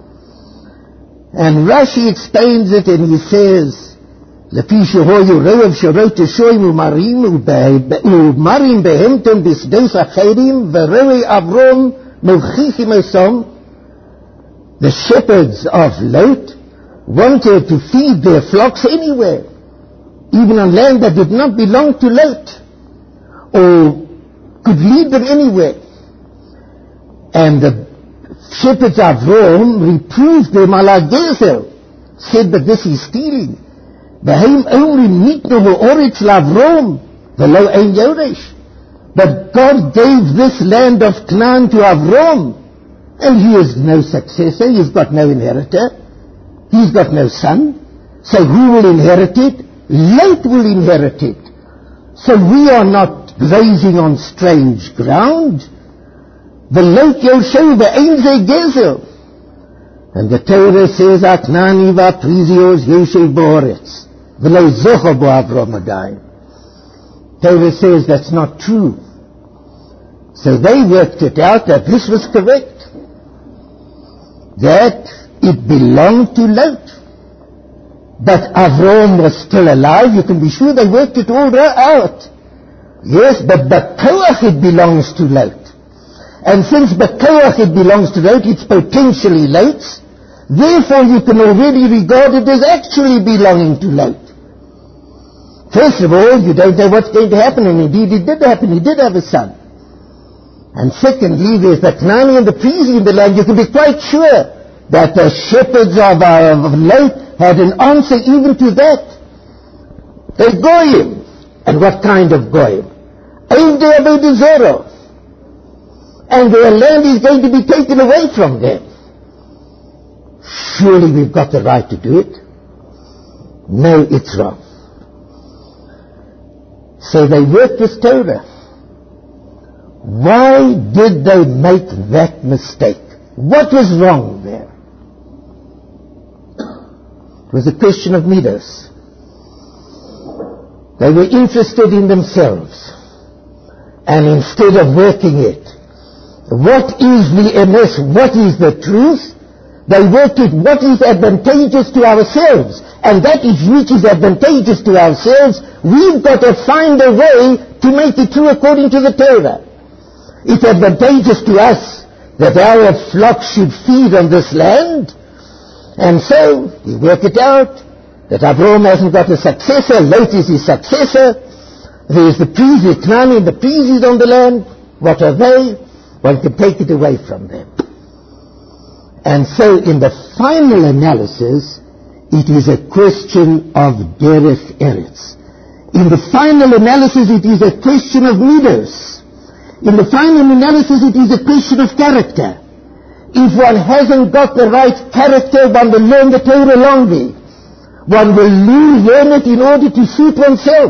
And Rashi explains it, and he says, לפי שהויו רוב שרות השוים ומרים ומרים בהמתם בשדות אחרים ורואי אברום מוכיחים אותם. The shepherds of Lot wanted to feed their flocks anywhere, even on land that did not belong to Lot, or could lead them anywhere. And the shepherds of Rome reproved them ala gezel, said that this is stealing. והם אומרים ניתנו הארץ לאברום ולא אין יורש. But God gave this land of Canaan to Avram, and he has no successor, he's got no inheritor, he's got no son. So who will inherit it? Lot will inherit it. So we are not grazing on strange ground. ולא יושב ואין זה גזל. And the Torah says, הכנעני והפריזיוס יושב בארץ. V'lo zocha bo Avram adayim. Torah says that's not true. So they worked it out that this was correct, that it belonged to Lot. But Avram was still alive. You can be sure they worked it all out. Yes, but Bekoach it belongs to Lot. And since Bekoach it belongs to Lot, it's potentially Lot's. Therefore you can already regard it as actually belonging to Lot. First of all, you don't know what's going to happen, and indeed it did happen. He did have a son. And secondly, there's the Canaanite and the Perizi in the land. You can be quite sure that the shepherds of, uh, of Lot had an answer even to that. They're goyim. And what kind of goyim? Ein de avodah zarah. And their land is going to be taken away from them. Surely we've got the right to do it. No, it's wrong. So they worked this Torah. Why did they make that mistake? What was wrong there? It was a question of midas. They were interested in themselves. And instead of working it, what is the emes, what is the truth? They worked it, what is advantageous to ourselves? And that is which is advantageous to ourselves. We've got to find a way to make it true according to the Torah. It's advantageous to us that our flocks should feed on this land. And so, we work it out, that Abraham hasn't got a successor, Lot is his successor. There's the Perizi, Canaan, and the Perizi on the land. What are they? One can take it away from them. And so, in the final analysis, it is a question of derech eretz. In the final analysis, it is a question of midos. In the final analysis, it is a question of character. If one hasn't got the right character, one will learn the Torah wrongly. One will learn it in order to suit oneself.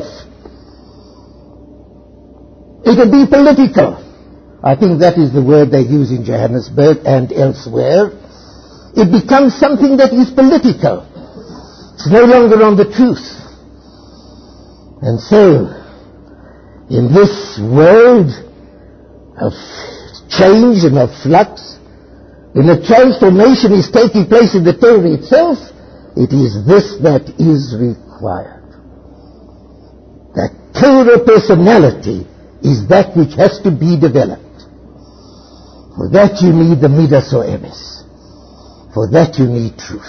It will be political. I think that is the word they use in Johannesburg and elsewhere. It becomes something that is political. It's no longer on the truth. And so, in this world of change and of flux, when a transformation is taking place in the Torah itself, it is this that is required. That Torah personality is that which has to be developed. For that you need the midas or emes. For that you need truth.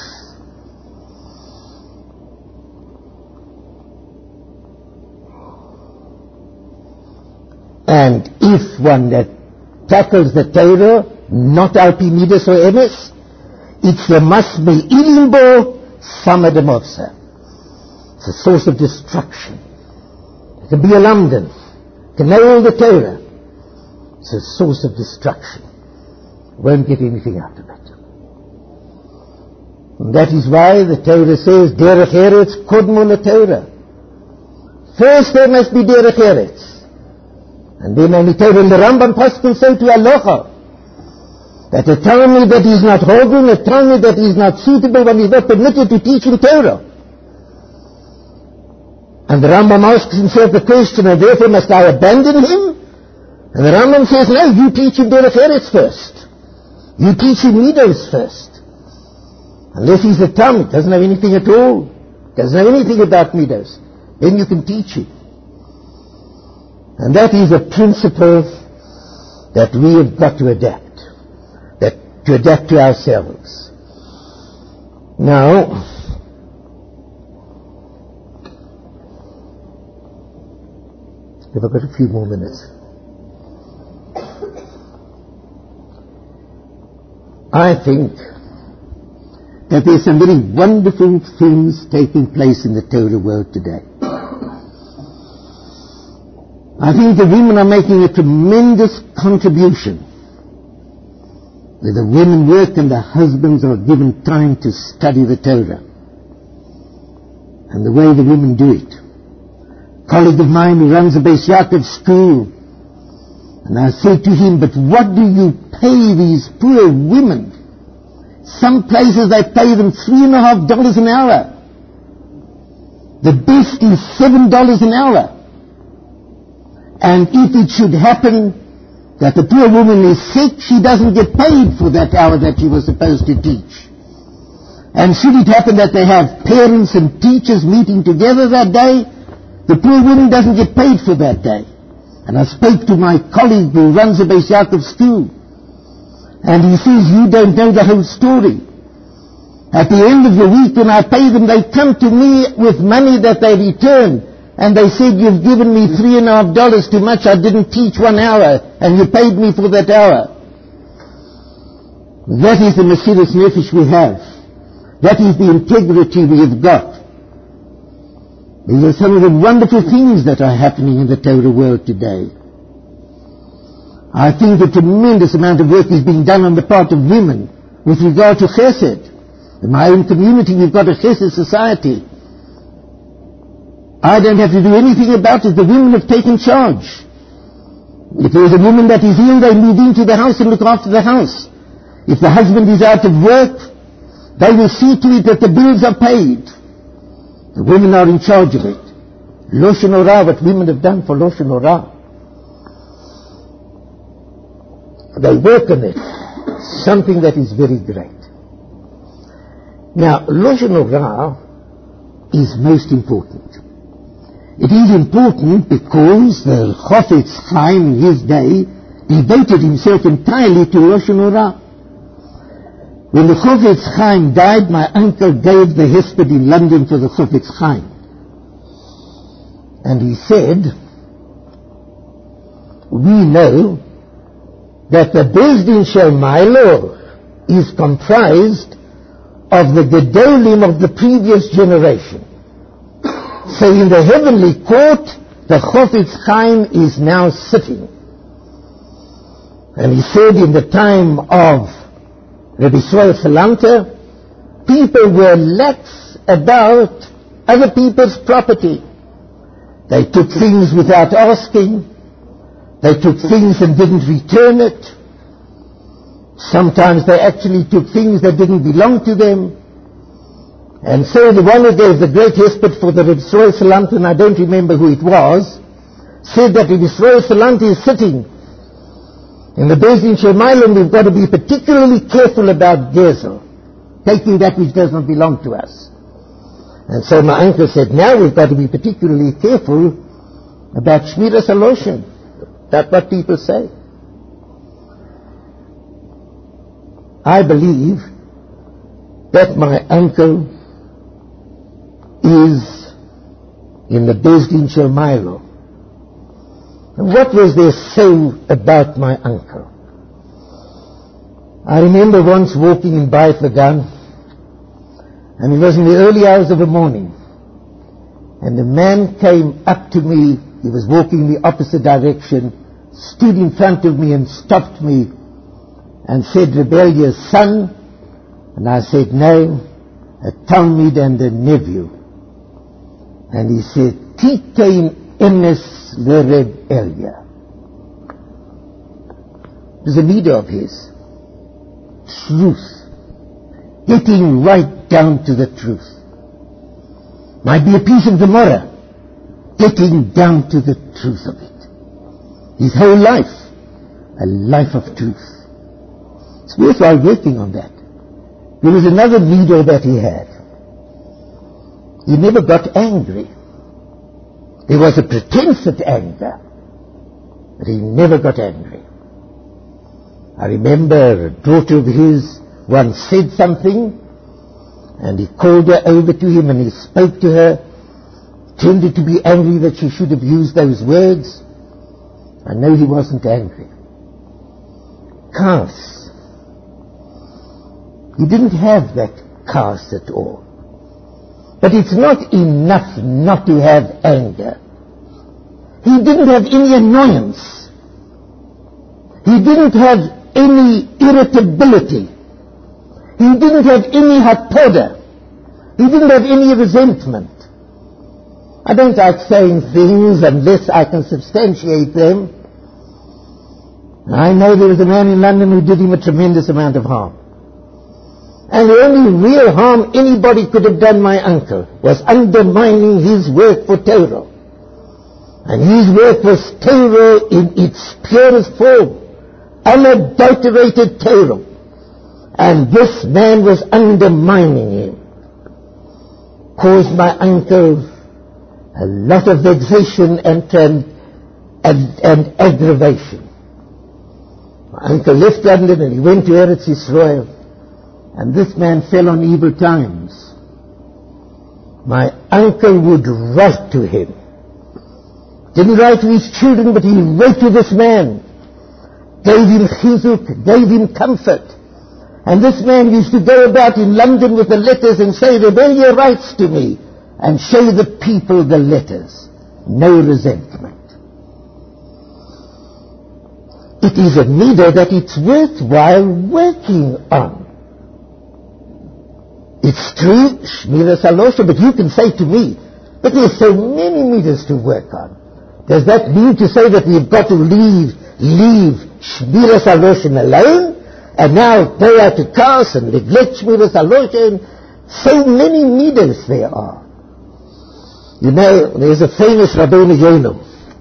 And if one that tackles the Torah, not al pi midas or emes, it's the must be ilimbo samadamotsa. It's a source of destruction. It can be a London. It can know all the Torah. It's a source of destruction. Won't get anything out of it. And that is why the Torah says, derech eretz kodmo leTorah. First there must be derech eretz. And then only Torah, and the Rambam Paskin say to Aloha, that a Talmud that is not holding, a Talmud that is not suitable, one is not permitted to teach in Torah. And the Rambam asks himself the question, and therefore must I abandon him? And the Rambam says, no, you teach him Derech Eretz first. You teach him Midos first. Unless he's a Tam, doesn't have anything at all, doesn't know anything about Midos, then you can teach him. And that is a principle that we have got to adapt, that to adapt to ourselves. Now, if I've got a few more minutes. I think that there's some very wonderful things taking place in the Torah world today. I think the women are making a tremendous contribution. Where the women work and the husbands are given time to study the Torah. And the way the women do it. A colleague of mine who runs a Beis Yaakov school, and I said to him, but what do you pay these poor women? Some places they pay them three and a half dollars an hour. The best is seven dollars an hour. And if it should happen that the poor woman is sick, she doesn't get paid for that hour that she was supposed to teach. And should it happen that they have parents and teachers meeting together that day, the poor woman doesn't get paid for that day. And I spoke to my colleague who runs a Beis Yaakov school, and he says, you don't know the whole story. At the end of the week when I pay them, they come to me with money that they return. And they said, you've given me three and a half dollars too much. I didn't teach one hour, and you paid me for that hour. That is the Mesiras Nefesh we have. That is the integrity we have got. These are some of the wonderful things that are happening in the Torah world today. I think a tremendous amount of work is being done on the part of women with regard to chesed. In my own community, we've got a chesed society. I don't have to do anything about it. The women have taken charge. If there is a woman that is ill, they move into the house and look after the house. If the husband is out of work, they will see to it that the bills are paid. The women are in charge of it. Loshen Hora, what women have done for Loshen Hora. They work on it. Something that is very great. Now, Loshen Hora is most important. It is important because the Chofetz Chaim in his day devoted himself entirely to Loshen Hora. When the Chofetz Chaim died, my uncle gave the hesped in London for the Chofetz Chaim. And he said, we know that the Beis Din Shel Milo is comprised of the Gedolim of the previous generation. So in the heavenly court, the Chofetz Chaim is now sitting. And he said in the time of Rabbi Yisrael Salanter, people were lax about other people's property. They took things without asking. They took things and didn't return it. Sometimes they actually took things that didn't belong to them. And so the one who gave the great hesped for the Rabbi Yisrael Salanter, and I don't remember who it was, said that Rabbi Yisrael Salanter is sitting in the Beis Din Shel Milo, we've got to be particularly careful about gezel, taking that which does not belong to us. And so my uncle said, now we've got to be particularly careful about Shmiras HaLoshen. That's what people say. I believe that my uncle is in the Beis Din Shel Milo. And what was there so about my uncle? I remember once walking in Bayit Lagan, and it was in the early hours of the morning, and a man came up to me. He was walking in the opposite direction, stood in front of me and stopped me and said, "Rebellious son?" And I said, "No, a Talmid and a nephew." And he said, "Titein emes l'Reb Elia." It was a leader of his. Truth. Getting right down to the truth. Might be a piece of Gemara. getting down to the truth of it. His whole life, a life of truth. It's worthwhile working on that. There was another midah that he had. He never got angry. There was a pretense at anger, but he never got angry. I remember a daughter of his once said something, and he called her over to him and he spoke to her, tended to be angry that she should have used those words. I know he wasn't angry. Kas. He didn't have that kas at all. But it's not enough not to have anger. He didn't have any annoyance. He didn't have any irritability. He didn't have any hapoda. He didn't have any resentment. I don't like saying things unless I can substantiate them. I know there was a man in London who did him a tremendous amount of harm. And the only real harm anybody could have done my uncle was undermining his work for Torah. And his work was Torah in its purest form, unadulterated Torah. And this man was undermining him. Caused my uncle a lot of vexation and, and, and, and aggravation. My uncle left London and he went to Eretz Yisrael. And this man fell on evil times. My uncle would write to him. Didn't write to his children, but he wrote to this man. Gave him chizuk, gave him comfort. And this man used to go about in London with the letters and say, Rebellia writes to me, and show the people the letters. No resentment. It is a midah that it's worthwhile working on. It's true, Shmiras Halosha, but you can say to me, but there's so many midas to work on. Does that mean to say that we've got to leave, leave Shmiras Halosha alone? And now go out to cars and neglect Shmiras Halosha? So many midas there are. You know, there's a famous Rabbeinu Yonah.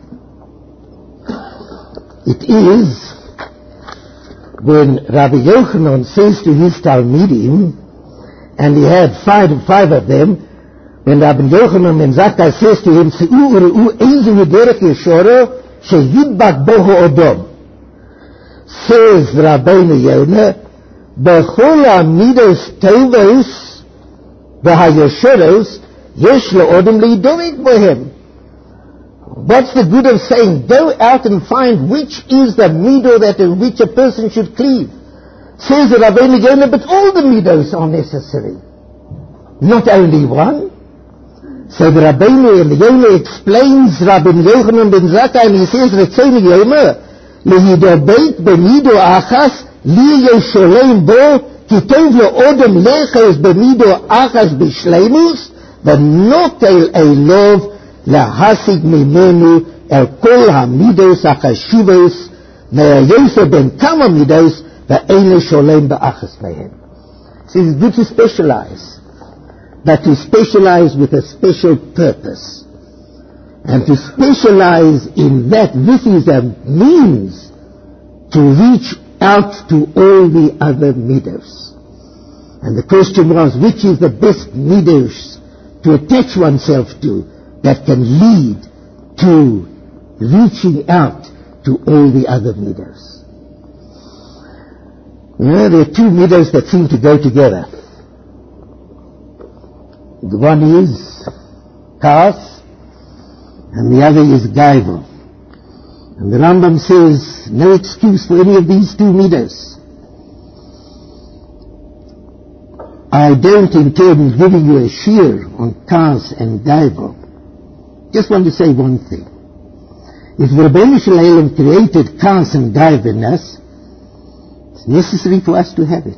It is when Rabbi Yochanan says to his Talmidim, and he had five, five of them, when Rabbi Yochanan ben Zakkai says to him, Se'u u're'u eizu derech yeshoro sheyidbak boho odom. Says Rabbeinu Yonah, B'chol ha'midos tovos v'hayeshoros yesh lo'odom le'idorek bohem. What's the good of saying, go out and find which is the midah that in which a person should cleave? Says the Rabbeinu Yonah, but all the midos are necessary. Not only one. So the Rabbeinu Yonah explains Rabbeinu Yochanan ben Zakkai, and he says, Retzoni Yonah, Lehidobeit bemido achas, li yesholem bo, kitov lo'odom lechos bemido achas bishleimus, v'notel elov lahasig mimenu el kol hamidos achashivos, me'ayoseh ben kama midos, v'eile sholem ba'achas mehem. So it's good to specialize, but to specialize with a special purpose. And to specialize in that, this is a means to reach out to all the other midos. And the question was, which is the best midos to attach oneself to that can lead to reaching out to all the other midos? You know, there are two midos that seem to go together. The one is kas, and the other is gaiva. And the Rambam says, no excuse for any of these two midos. I don't intend giving you a shear on kas and gaiva. Just want to say one thing. If the Rebbeinu Shalom created kas and gaiva in us, it's necessary for us to have it.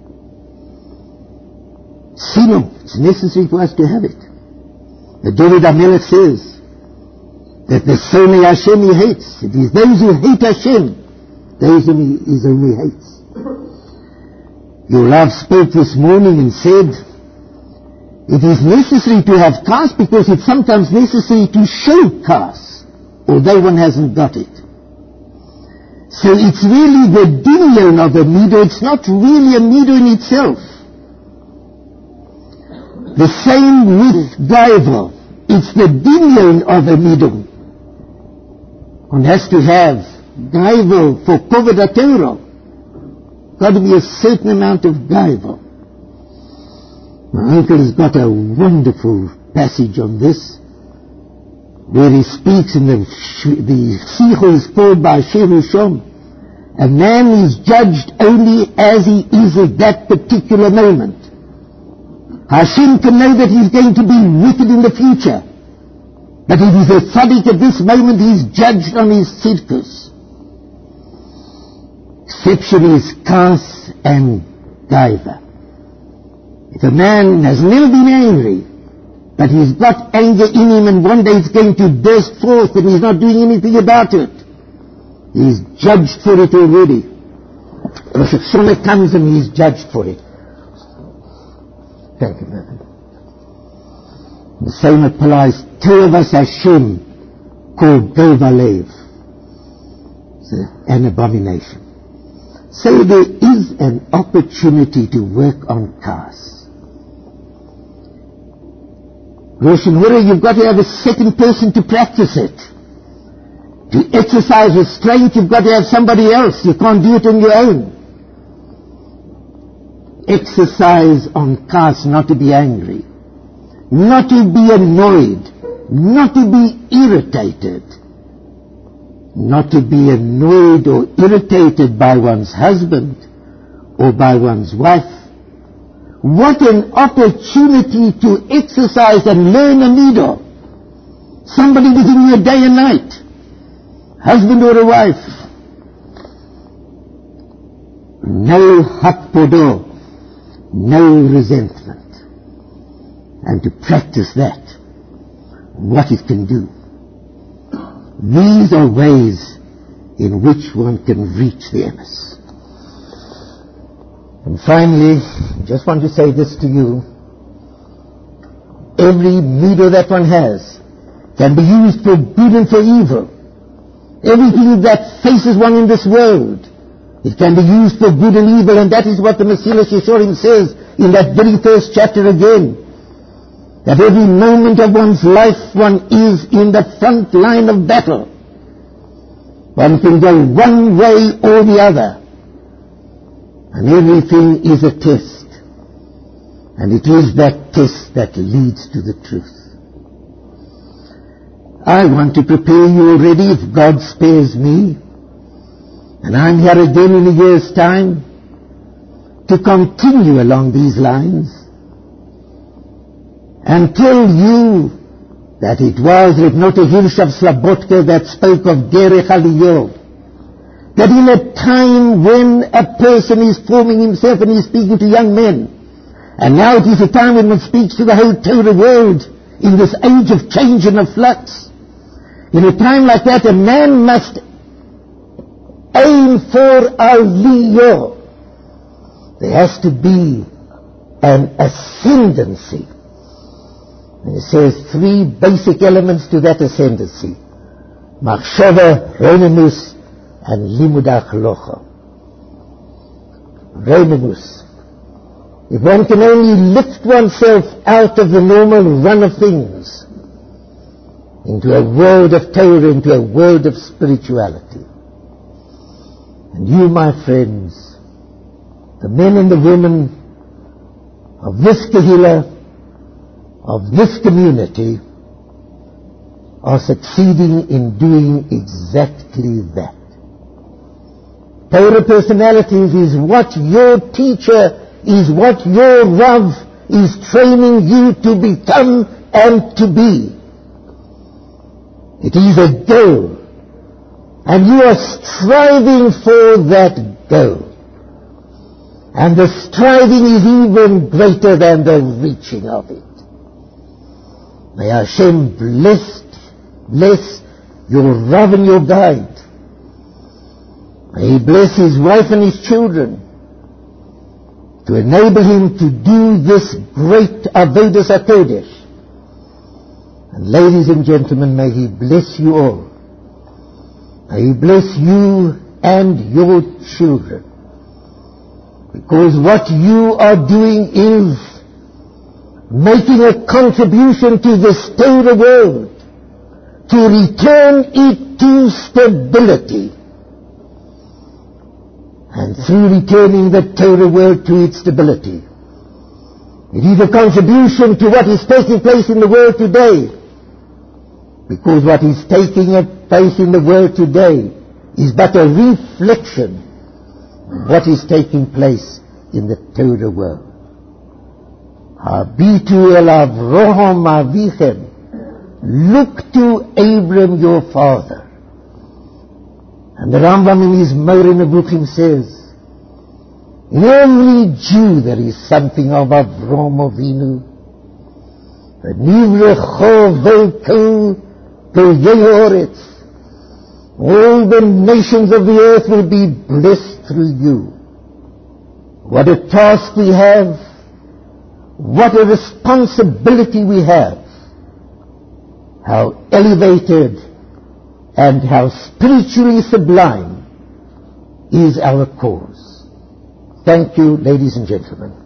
Sino, it's necessary for us to have it. The David HaMelech says that the Sonei Hashem he hates. It is those who hate Hashem, those whom he, is whom he hates. Your love spoke this morning and said, It is necessary to have caste because it's sometimes necessary to show caste, although one hasn't got it. So it's really the dinyan of a meadow, it's not really a meadow in itself. The same with Gaiva. It's the dinyan of a meadow. One has to have Gaiva for Kovod Torah. Got to be a certain amount of Gaiva. My uncle has got a wonderful passage on this, where he speaks in the, the Sicha is called by Sherushom. A man is judged only as he is at that particular moment. Hashem can know that he's going to be wicked in the future. But if he's a tzaddik at this moment, he's judged on his tzidkus. Exception is kas and gaiva. If a man has never been angry, but he's got anger in him and one day it's going to burst forth and he's not doing anything about it, he's judged for it already. Rosh Hashanah comes and he's judged for it. Thank you, brother. The same applies to us Hashem called Dovalev. It's an abomination. So there is an opportunity to work on cars. Roshan Hura, you've got to have a second person to practice it. To exercise restraint, you've got to have somebody else. You can't do it on your own. Exercise on cars, not to be angry, not to be annoyed, not to be irritated, not to be annoyed or irritated by one's husband or by one's wife. What an opportunity to exercise and learn a midah. Somebody within you day and night, husband or a wife. No hakpodo, no resentment. And to practice that, what it can do. These are ways in which one can reach the emes. And finally, just want to say this to you. Every midah that one has can be used for good and for evil. Everything that faces one in this world, it can be used for good and evil, and that is what the Mesilas Yesharim says in that very first chapter again. That every moment of one's life one is in the front line of battle. One can go one way or the other. And everything is a test. And it is that test that leads to the truth. I want to prepare you already, if God spares me, and I'm here again in a year's time, to continue along these lines, and tell you that it was Rebnota Hirshav Slabotka that spoke of Derech Aliyot, that in a time when a person is forming himself and is speaking to young men, and now it is a time when one speaks to the whole Torah world in this age of change and of flux, in a time like that a man must aim for Aliyah. There has to be an ascendancy. And it says three basic elements to that ascendancy: Machshava, Ronemus, and Limud HaHalacha. Ronemus. If one can only lift oneself out of the normal run of things into a world of Torah, into a world of spirituality. And you, my friends, the men and the women of this Kehillah, of this community, are succeeding in doing exactly that. Torah personalities is what your teacher, is what your Rav is training you to become and to be. It is a goal, and you are striving for that goal. And the striving is even greater than the reaching of it. May Hashem bless, bless your Rav and your guide. May He bless his wife and his children. to enable him to do this great Avodas HaKodesh. And ladies and gentlemen, may he bless you all. May he bless you and your children. Because what you are doing is making a contribution to this Torah world, to return it to stability. And through returning the Torah world to its stability, it is a contribution to what is taking place in the world today. Because what is taking place in the world today is but a reflection of what is taking place in the Torah world. Habitu el Avraham avichem. Look to Abram your father. And the Rambam in his Moreh Nevuchim says, in every Jew there is something of Avraham Avinu. V'nivrecho v'kol Oretz. All the nations of the earth will be blessed through you. What a task we have. What a responsibility we have. How elevated and how spiritually sublime is our cause. Thank you, ladies and gentlemen.